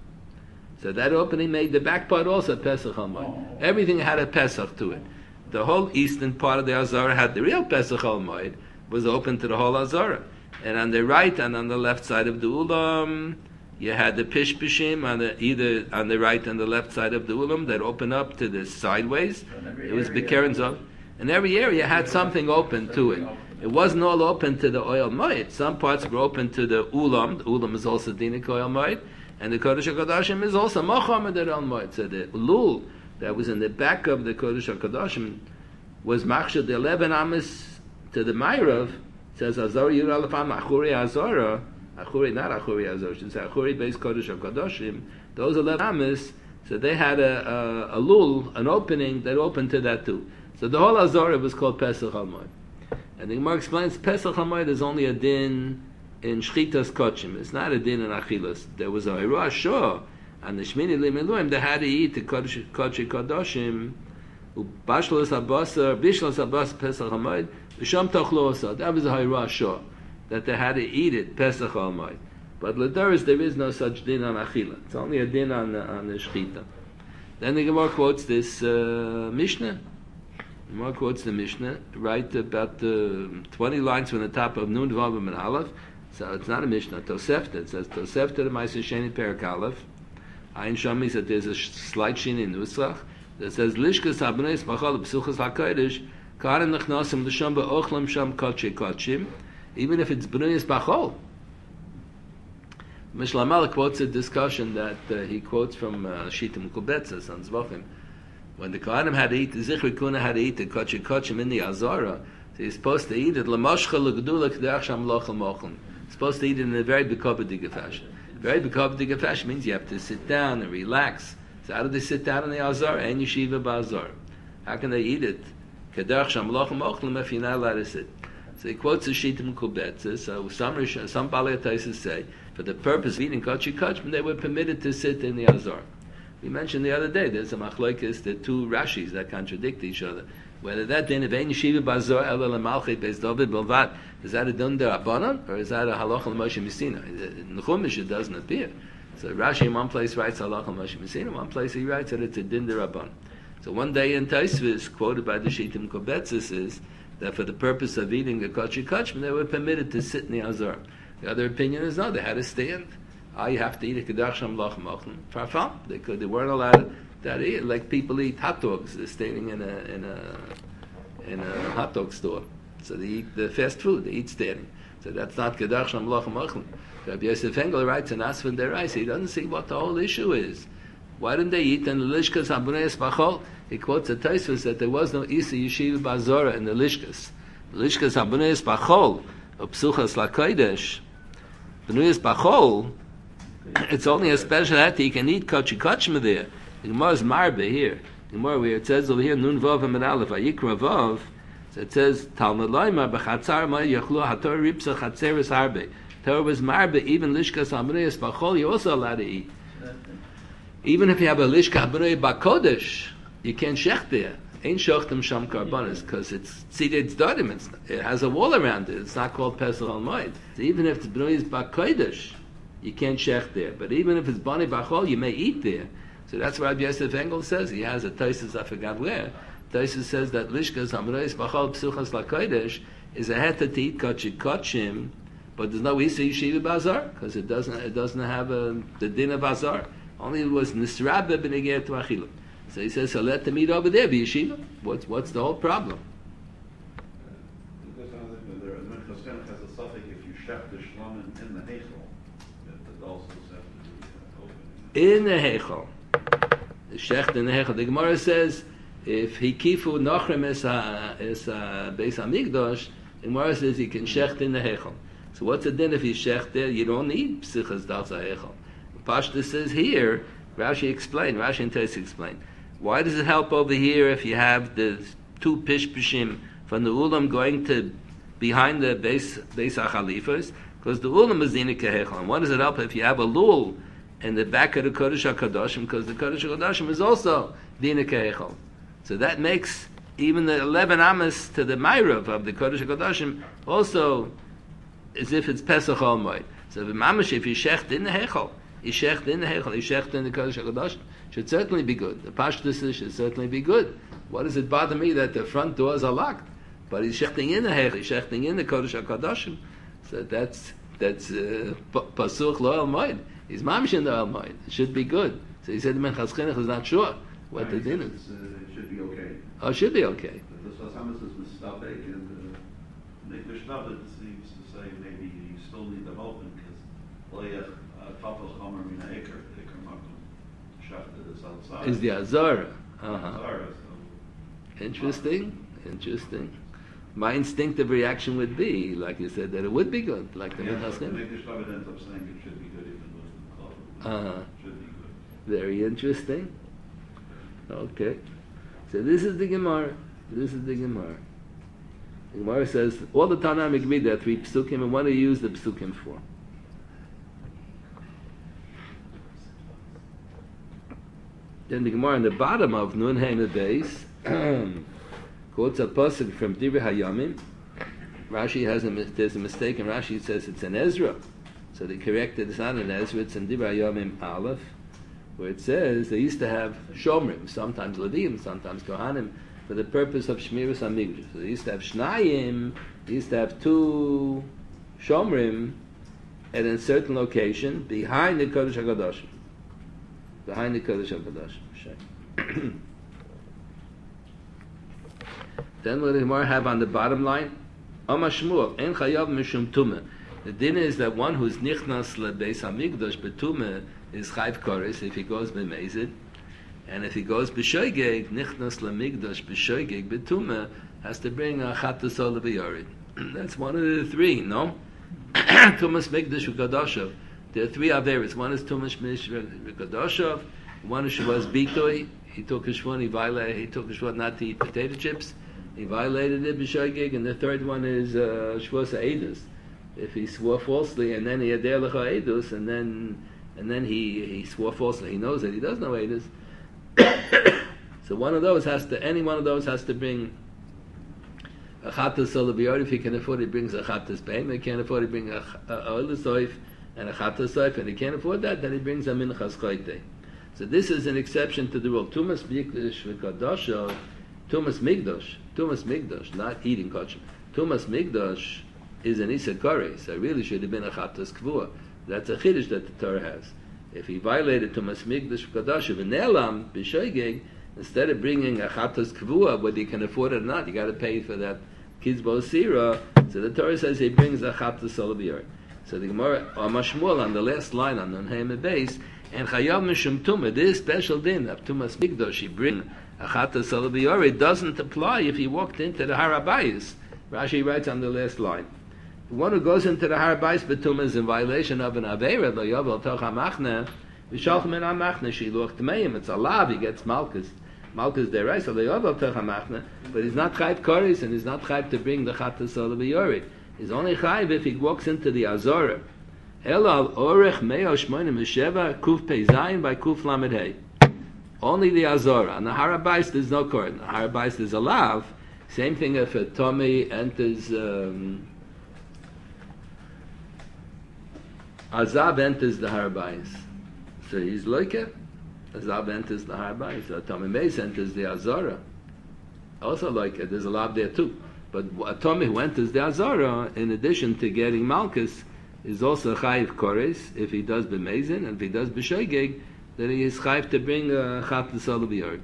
So that opening made the back part also Pesach HaMoed. Everything had a Pesach to it. The whole eastern part of the Azara had the real Pesach Al Moed, was open to the whole Azara. And on the right and on the left side of the Ulam, you had the Pishpishim either on the right and the left side of the Ulam that opened up to the sideways. It was B'Keren Zov. And every area had something open to it. It wasn't all open to the Oil Moed. Some parts were open to the Ulam. The Ulam is also Dinik Oil Moed. And the Kodesh HaKadoshim is also Mohammed Oil Moed. So the Lul that was in the back of the Kodesh HaKadoshim was Machshad 11 Amis to the Ma'ariv. It says Azor Yir Alafam Achuri Azora. Achuri, not Achuri Azor. It says Achuri Beis Kodesh HaKadoshim. Those 11 Amis, so they had a lul, an opening that opened to that too. So the whole Azora was called Pesach HaMoed. And the Gemara explains Pesach HaMoed is only a din in Shchitas Kochim. It's not a din in Achilas. There was a Iruah Shor. And the Shmini Limeluim, they had to eat the Kodesh Kodoshim, Bashlos Abasar, Bishlos Abasar Pesach HaMoed, V'sham Tochlo Osad. That was a Hayrah Shor, that they had to eat it Pesach HaMoed. But L'Doris, there is no such din on Achila. It's only a din on the Shchita. Then the Gemara quotes this Mishnah. The Gemara quotes the Mishnah, right about 20 lines from the top of Nun Vavam and Aleph. So it's not a Mishnah, Tosefta. It says Tosefta the Ma'aser Sheni Perak Aleph. Ein Shami said there's a slight shin in Nusach that says Lishkas Abnei Smachal B'Suchas HaKodesh Karen Nechnasim L'Sham B'Ochlam Sham Kodesh Kodshim, even if it's B'Nei Bachol. Mishlamal quotes a discussion that he quotes from Shitim Kubetzes on Zvachim. When the Kohanim had to eat, the Zichri Kuna had to eat the Kodesh Kodshim in the Azara, so he's supposed to eat it L'Moshcha L'Gdula K'derach Sham Lochel Mochel. Supposed to eat it in a very B'Kobadig fashion. Very B'Kobadig fashion means you have to sit down and relax. So how do they sit down in the Azar? And Yeshiva B'Azar. How can they eat it? K'derach Sham Lochel Mochel if you're not allowed to sit. So he quotes the Shitim Kubetzes. So some Balei Taisus say, for the purpose of eating Kodesh Kodshim, they were permitted to sit in the Azar. We mentioned the other day, there's a machlokes, the two Rashis that contradict each other. Whether that din of Ein Yeshiva B'Azar Ela L'Malchei Beis David Bilvat, is that a din d'Rabbanan, or is that a halacha l'Moshe Messina? In the Chumash it doesn't appear. So Rashi in one place writes halacha l'Moshe Messina, in one place he writes that it's a din d'Rabbanan. So one day in Taisvis, quoted by the Shitim Kobetzis, is that for the purpose of eating the kosher kachim, they were permitted to sit in the azar. The other opinion is no, they had to stand. You have to eat a kedach sham loch mochen. Farfam, they weren't allowed to eat like people eat hot dogs. They're standing in a hot dog store, so they eat the fast food. They eat standing. So that's not kedach sham loch mochen. Rabbi Yosef Engel writes in Asfen Derais, he doesn't see what the whole issue is. Why didn't they eat in the lishkas habuneis bachol? He quotes a Tosfos that there was no Isa Yeshiva Bazora in the lishkas. The lishkas habuneis bachol, or psuchas lakodesh, buneis bachol. It's only a special hat you can eat kachim kachim there. The Gemara is marbe here. The Gemara where it says over here nun vav and aleph ayikra vav. So it says Talmud loymar b'chatzar ma yachlu hator ripsa chatzeres harbe. Torah was marbe even lishkas habuneis bachol. You're also allowed to eat. Even if you have a lishka habuneis bakodesh, you can't shech there. Ain't shochtem sham karbonis because it's darim. It has a wall around it. It's not called Pesach al Moed. So even if it's b'nois bakodesh, you can't shech there. But even if it's bani bachol, you may eat there. So that's what Rabbi Yosef Engel says. He has a Tosfos, I forgot where. Tosfos says that lishkas habuneis bachol psuchas lakodesh is a heter to eat kachim, but there's no isa yeshiva bazar because it doesn't have the din of bazar. Only it was nisrabe b'negeh to achilu. So he says, so let them eat over there, be yeshiva. What's the whole problem? Because the Minchas Chinuch has a suffix if you shech the shlomin in the heichel, that also have to do open. In the heichel, the shecht in the heichel. The Gemara says, if he kifu nachrem is beis hamikdash, the Gemara says he can shecht in the heichel. So what's the din if he shecht there? You don't need psichas das heichel. Pashta says here, Rashi and Tosfos explain. Why does it help over here if you have the two pishpishim from the ulam going to behind the Beis HaChalifos? Because the ulam is dina kehechel. And why does it help if you have a lul in the back of the Kodesh HaKadoshim? Because the Kodesh HaKadoshim is also dina kehechel. So that makes even the 11 amas to the Ma'irav of the Kodesh HaKadoshim also as if it's Pesach al Moed. So the mamash, if you shecht in the hechel, you shecht in the hechel, you shecht in the Kodesh HaKadoshim, should certainly be good. The Pashtus should certainly be good. What does it bother me that the front doors are locked? But he's shechting in the hechel, he's shechting in the Kodesh HaKadoshim. So that's Pasuch lo al Moed. He's mamash in the al Moed. It should be good. So he said the Minchas Chinuch is not sure what the din is. It should be okay. Oh, it should be okay. But the Sasamas is mistabek, and the Mishnah seems to say maybe you still need the open because Leach Tafel Chomer Mina Eker Makom Shachted is outside. Is the Azara. Azara, so Interesting. My instinctive reaction would be, like you said, that it would be good, like the Minchas the Chinuch. Mishnah ends up saying it should be good even though it's called. Should be good. Very interesting. Okay. So this is the Gemara. The Gemara says, all the Tanaim agree there are three psukim, and what do you use the psukim for? Then the Gemara in the bottom of Nun Heim Beis quotes a pasuk from Divrei Hayamim. Rashi there's a mistake, and Rashi says it's an Ezra. So they corrected, it's not an Ezra, it's in Divrei Hayamim Aleph, where it says they used to have Shomrim, sometimes Levim, sometimes Kohanim, for the purpose of Shmiras HaMikdash. So they used to have Shnayim, they used to have two Shomrim at a certain location behind the Kodesh HaKadoshim. Behind the Kodesh HaKadoshim. Then what does the Gemara have on the bottom line? Amar Shmuel, En Chayav Mishum Tumah. The din is that one who's Nichnas LeBeis HaMikdash Betumah is Chayv Koris if he goes B'Mezid. And if he goes b'shoigeg, nichnas lamigdash b'shoigeg b'tumah, has to bring a chatas ol v'yorid. That's one of the three, no? Tumas migdash v'kadoshov. There are three averis. One is tumas v'kadoshov. One is shavas bitoi. He took a shvon, he took a shvon not to eat potato chips. He violated it b'shoigeg. And the third one is shvos ha'edus. If he swore falsely, and then he had lecha edus, and then he swore falsely. He knows that he does know edus. So any one of those has to bring a chatas olavior. If he can afford it, he brings a chatas beim. He can't afford it, he brings a olasoif and a chatas soif, and he can't afford that, then he brings a minchas choyte. So this is an exception to the rule. Tumas b'yikdash v'kadosha Tumas Migdosh, not eating kosher. Tumas Migdosh is an Isa Kore, so it really should have been a Chatas Kvua. That's a Chiddush that the Torah has. If he violated Tumas Migdosh Kadasha v'nelam b'shoigeg, instead of bringing a Chatas Kvua, whether you can afford it or not, you got to pay for that Kizbo Sira. So the Torah says he brings a Chatas Solabiyar. So the Gemara, or Mashmuel, on the last line on Nunheim base, and Chayav Mishum Tumah, this special din of Tumas Migdosh, he bring a Chatas Solabiyar, it doesn't apply if he walked into the Harabayis. Rashi writes on the last line. One who goes into the Harabayis Betumah is in violation of an Aveira, lo yovel toch ha-machne, v'shalch min ha-machne, shiluach tmeim, it's a lav, he gets Malkus. Malkus dereis, lo yovel toch ha-machne, but he's not chayv koris, and he's not chayv to bring the Chatas Solabiyar. He's only chayv if he walks into the Azorah. Elo al orech meo shmoinim v'sheva, kuf pei zayin by kuf lamed hey. Only the Azorah. On the Harabayis there's no Korin. On the Harabayis there's a lav. Same thing if a Tomei enters, Azab enters the Harabayis. So he's like it. Azab enters the Harabayis. So Tomei Meis enters the Azorah. Also like it. There's a lav there too. But a Tomei who enters the Azorah, in addition to getting Malkus, is also Chayiv Kores, if he does B'mezin, and if he does B'shoigeg, then he is Chayiv to bring a Chatas Solabiyar.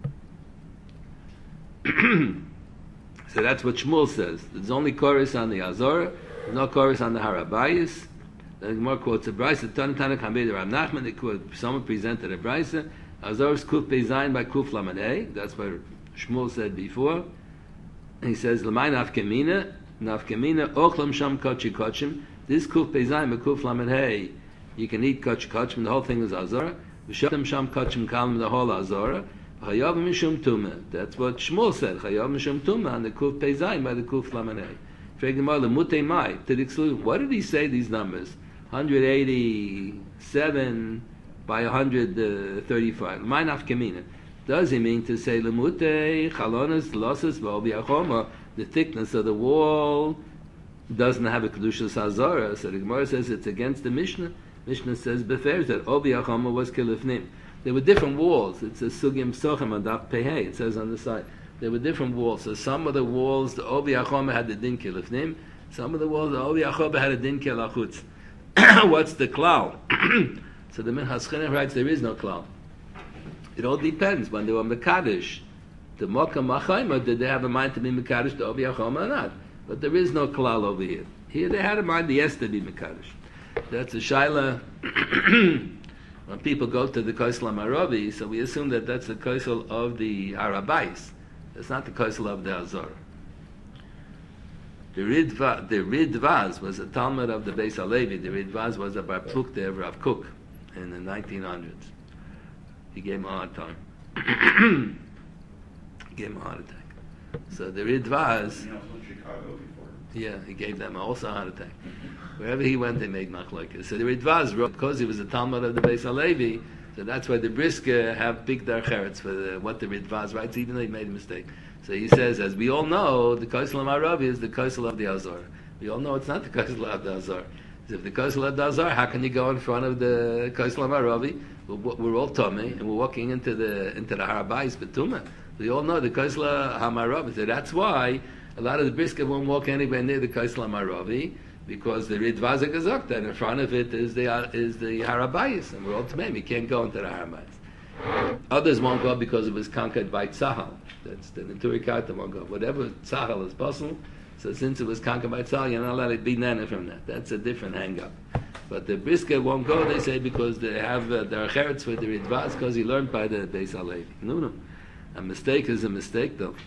So that's what Shmuel says. There's only Kores on the Azorah, there's no Kores on the Harabayis. The Gemara quotes a Brisa, Tanakh Hamid Rav Nachman, someone presented a Brisa, Azorah's Kuf Bezayin by Kuf Lamed Hey, that's what Shmuel said before. And he says, L'may nafkamina, ochlam sham kochi kochim. This kuf pezayim, kuf lamed hey. You can eat kochi kochim, the whole thing is azora. V'shotem sham kochim kalim, the whole azora. Chayav mishum tumah. That's what Shmuel said. Chayav mishum tumah on the kuf pezayim by the kuf lamed hey. Fregimar lemutei mai. To the exclusion, what did he say these numbers? 187 by 135. L'may nafkamina. Does he mean to say lemute chalonas losses v'obiachoma? The thickness of the wall doesn't have a kedushas hazara. So the Gemara says it's against the Mishnah. Mishnah says befers that obiachoma was kilifnim. There were different walls. It's a sugim sochem on daf pehei. It says on the side there were different walls. So some of the walls the obiachoma had the din kilifnim. Some of the walls the obiachoma had a din kilachutz. What's the klal? So the Minchas Chinuch writes there is no klal. It all depends. When they were Mekadosh, the Mokam Machayma, did they have a mind to be Mekadosh to Obi Achoma or not? But there is no klal over here. Here they had a mind, yes, to be Mekadosh. That's a shaila. When people go to the Kaisel Amaravi, so we assume that that's the Kaisel of the Harabais. It's not the Kaisel of the Azor. The Ridvaz was a Talmud of the Beis Halevi. The Ridvaz was a Bar Plukte of Rav Kook in the 1900s. He gave him a hard time. He gave him a heart attack. So the Ridvaz, He was in Chicago before. yeah, he gave them also a heart attack. Wherever he went, they made machlokes. So the Ridvaz wrote, because he was a Talmud of the Beis Halevi, so that's why the Brisker have big darcheretz for what the Ridvaz writes, even though he made a mistake. So he says, as we all know, the Kaisel Amaravi is the Kaisel of the Azor. We all know it's not the Kaisel of the Azor. If the Kaisel of the Azor, how can you go in front of the Kaisel Amaravi? We're all Tomei, and we're walking into the Harabayis Betumah. We all know the Kaisel Hamaravi. So that's why a lot of the Brisker won't walk anywhere near the Kaisel Hamaravi, because the Ridvaz Gazok, and in front of it is the Harabayis, and we're all Tomei. We can't go into the Harabayis. Others won't go because it was conquered by Tzahal. That's the Neturikat, they won't go. Whatever Tzahal is possible. So since it was conquered by Tzahal, you're not allowed to be nana from that. That's a different hang-up. But the Brisker won't go, they say, because they have their cheretz for the Ridvaz, because he learned by the Beis Halevi. No. A mistake is a mistake, though.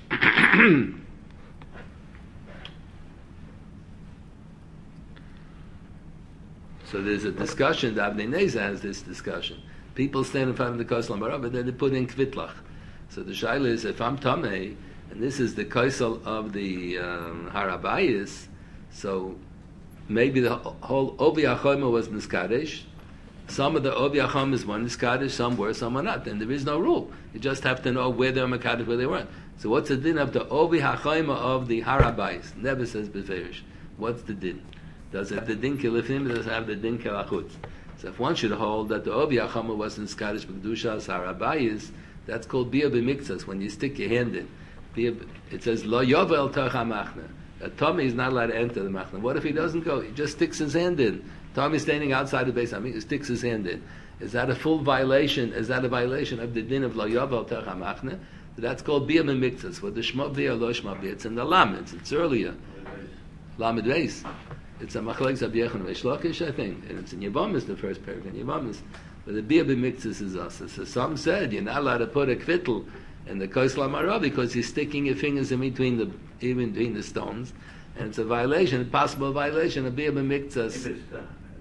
So there's a discussion, the Avnei Neza has this discussion. People stand in front of the Kaisel Amarav, but then they put in Kvitlach. So the shaila is, if I'm Tamei, and this is the Kaisel of the Harabayis, so maybe the whole Ovi Achoma was Niskadesh. Some of the Ovi Achomas were Niskadesh, some were, some were not. Then there is no rule. You just have to know where they were Mekadesh, where they weren't. So what's the din of the Ovi Achoma of the Harabayis? Never says Beferish. What's the din? Does it have the din Kilifim, or does it have the din Kilachutz? So if one should hold that the Ovi Achoma was Niskadesh B'Kedushas Harabayis, that's called Bia B'Miktzas, when you stick your hand in. It says lo yovel toch hamachna. A Tommy is not allowed to enter the machna. What if he doesn't go? He just sticks his hand in. Tommy's standing outside the base. He sticks his hand in. Is that a full violation? Is that a violation of the din of lo yovel toch hamachna? That's called biyah b'miktzas. What the shma biyah or lo shma biyah? It's in the lamed. It's earlier. Lamed Reis. It's a machlekes of Yechon Reish Lakish, I think, and it's in Yevamos, the first paragraph in Yevamos. But the biyah b'miktzas is us. So some said you're not allowed to put a kvittel in the Koisla Marav because you're sticking your fingers in between the stones, and it's a violation, a possible violation of biyah b'miktzas. If it's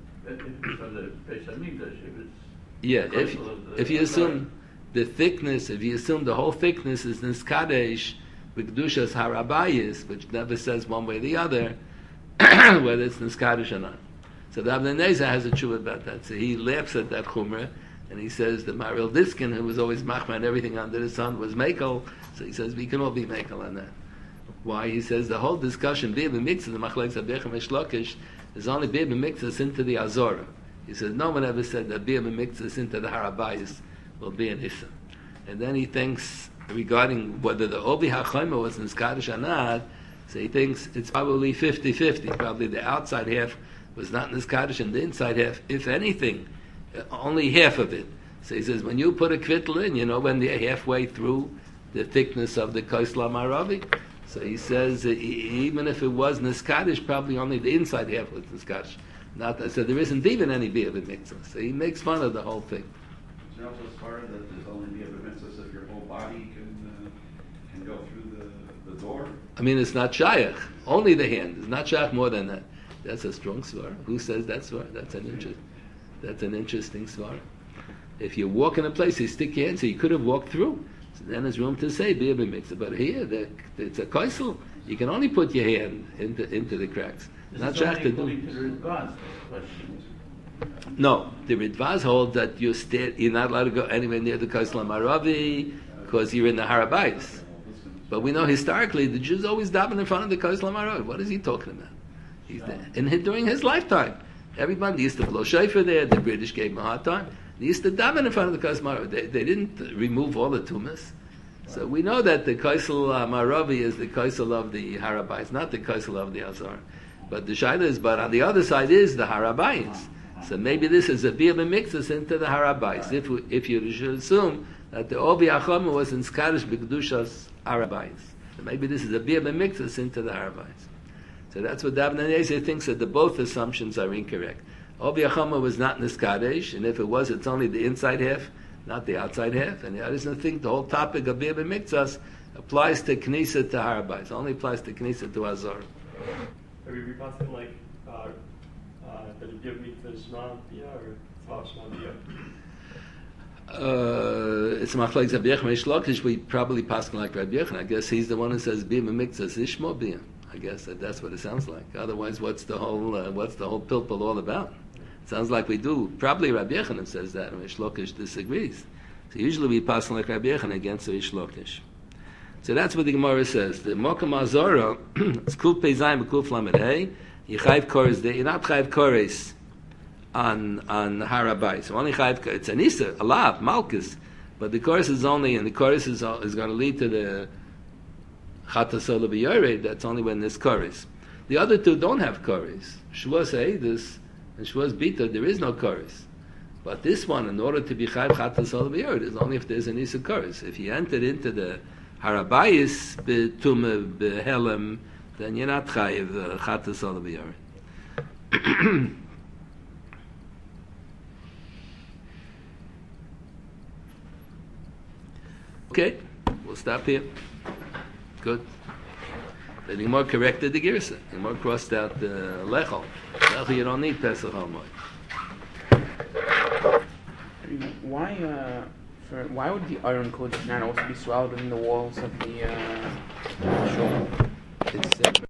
for the Beis Hamikdash, if it's Yeah, the if you assume the thickness, if you assume the whole thickness is Niskadesh with Kedushas Harabayis, which never says one way or the other, whether it's Niskadesh or not. So the Avnei Nezer has a tshuva about that. So he laughs at that chumrah, and he says the Maril Diskin, who was always machman everything under the sun, was mekel. So he says we can all be mekel on that. Why? He says the whole discussion, biyah b'miktzas, the machlekes of Yechon Reish Lakish, is only biyah b'miktzas into the Azorah. He says no one ever said that biyah b'miktzas into the Harabayis will be an issa. And then he thinks regarding whether the Obi HaChomer was in Skadish or not, so he thinks it's probably 50-50. Probably the outside half was not in Skadish and the inside half, if anything, only half of it. So he says when you put a kvittel in, when they're halfway through the thickness of the Koisla Maravi. So he says even if it was Niskadish, probably only the inside half was Niskadish. Not that, so there isn't even any biyah b'miktzah. So he makes fun of the whole thing. Is there also as far that there's only biyah b'miktzah if your whole body can go through the door? I mean, it's not shayach. Only the hand. It's not shayach more than that. That's a strong svar. Who says that's svar? That's an interesting svar. If you walk in a place, you stick your hand, so you could have walked through. So then there's room to say biyah b'miktzah. But here, it's a koisel. You can only put your hand into the cracks. This not is shayach only to do. according to the Ritbaz question. No, the Ritvaz hold that you're not allowed to go anywhere near the Koisla Maravi because you're in the Harabais. But we know historically the Jews always daven in front of the Koisla Maravi. What is he talking about? He's there. During his lifetime, everybody used to blow shofar there. The British gave him a hard time. They used to daven in front of the Koisla Maravi. They didn't remove all the tumas. So we know that the Koisla Maravi is the Koisel of the Harabais, not the Koisel of the Azar. But the Shaila is, but on the other side is the Harabais. So maybe this is a biyah b'miktzas into the Harabais. If you should assume that the Obi HaChomer was in Skadish b'Kedushas Harabais. So maybe this is a biyah b'miktzas into the Harabais. So that's what Avnei Nezer thinks, that both assumptions are incorrect. Obi HaChomer was not in the Skadish, and if it was, it's only the inside half, not the outside half. And I just think the whole topic of biyah b'miktzas applies to Knesset to Harabais. Only applies to Knesset to Azor. Are we passing like that you give me to Shema Biyah or Tzvah Shema Biyah? It's machlekes of Yechon Reish Lakish. We probably pass like Rabbi Yechon. I guess he's the one who says biyah b'miktzas is shmo biyah. I guess that's what it sounds like. Otherwise, what's the whole pilpul all about? It sounds like we do. Probably Rabbi Yechon says that, and Reish Lakish disagrees. So usually we pass like Rabbi Yechon against Reish Lakish. So that's what the Gemara says. The Mokum Azora, it's Kuf Pei Zayin b'Kuf Lamed Hey. You chayv kores. You're not chayv kores on Harabais. So only chayv. It's an issa, a lav, malchus, but the kores is only, and the kores is going to lead to the chatasol of yored. That's only when there's kores. The other two don't have kores. Shavuos Eidus and Shavuos Bita, there is no kores. But this one, in order to be chayv chatasol of yored, is only if there's an issa kores. If you entered into the Harabais betum behelem, then you're not chayiv chatas al b'yared. Okay, we'll stop here. Good. The Gemara corrected the girsa. The Gemara crossed out the lechol. Lechol you don't need Pesach Hamoed. Why would the iron coated not also be swallowed in the walls of the shul? It's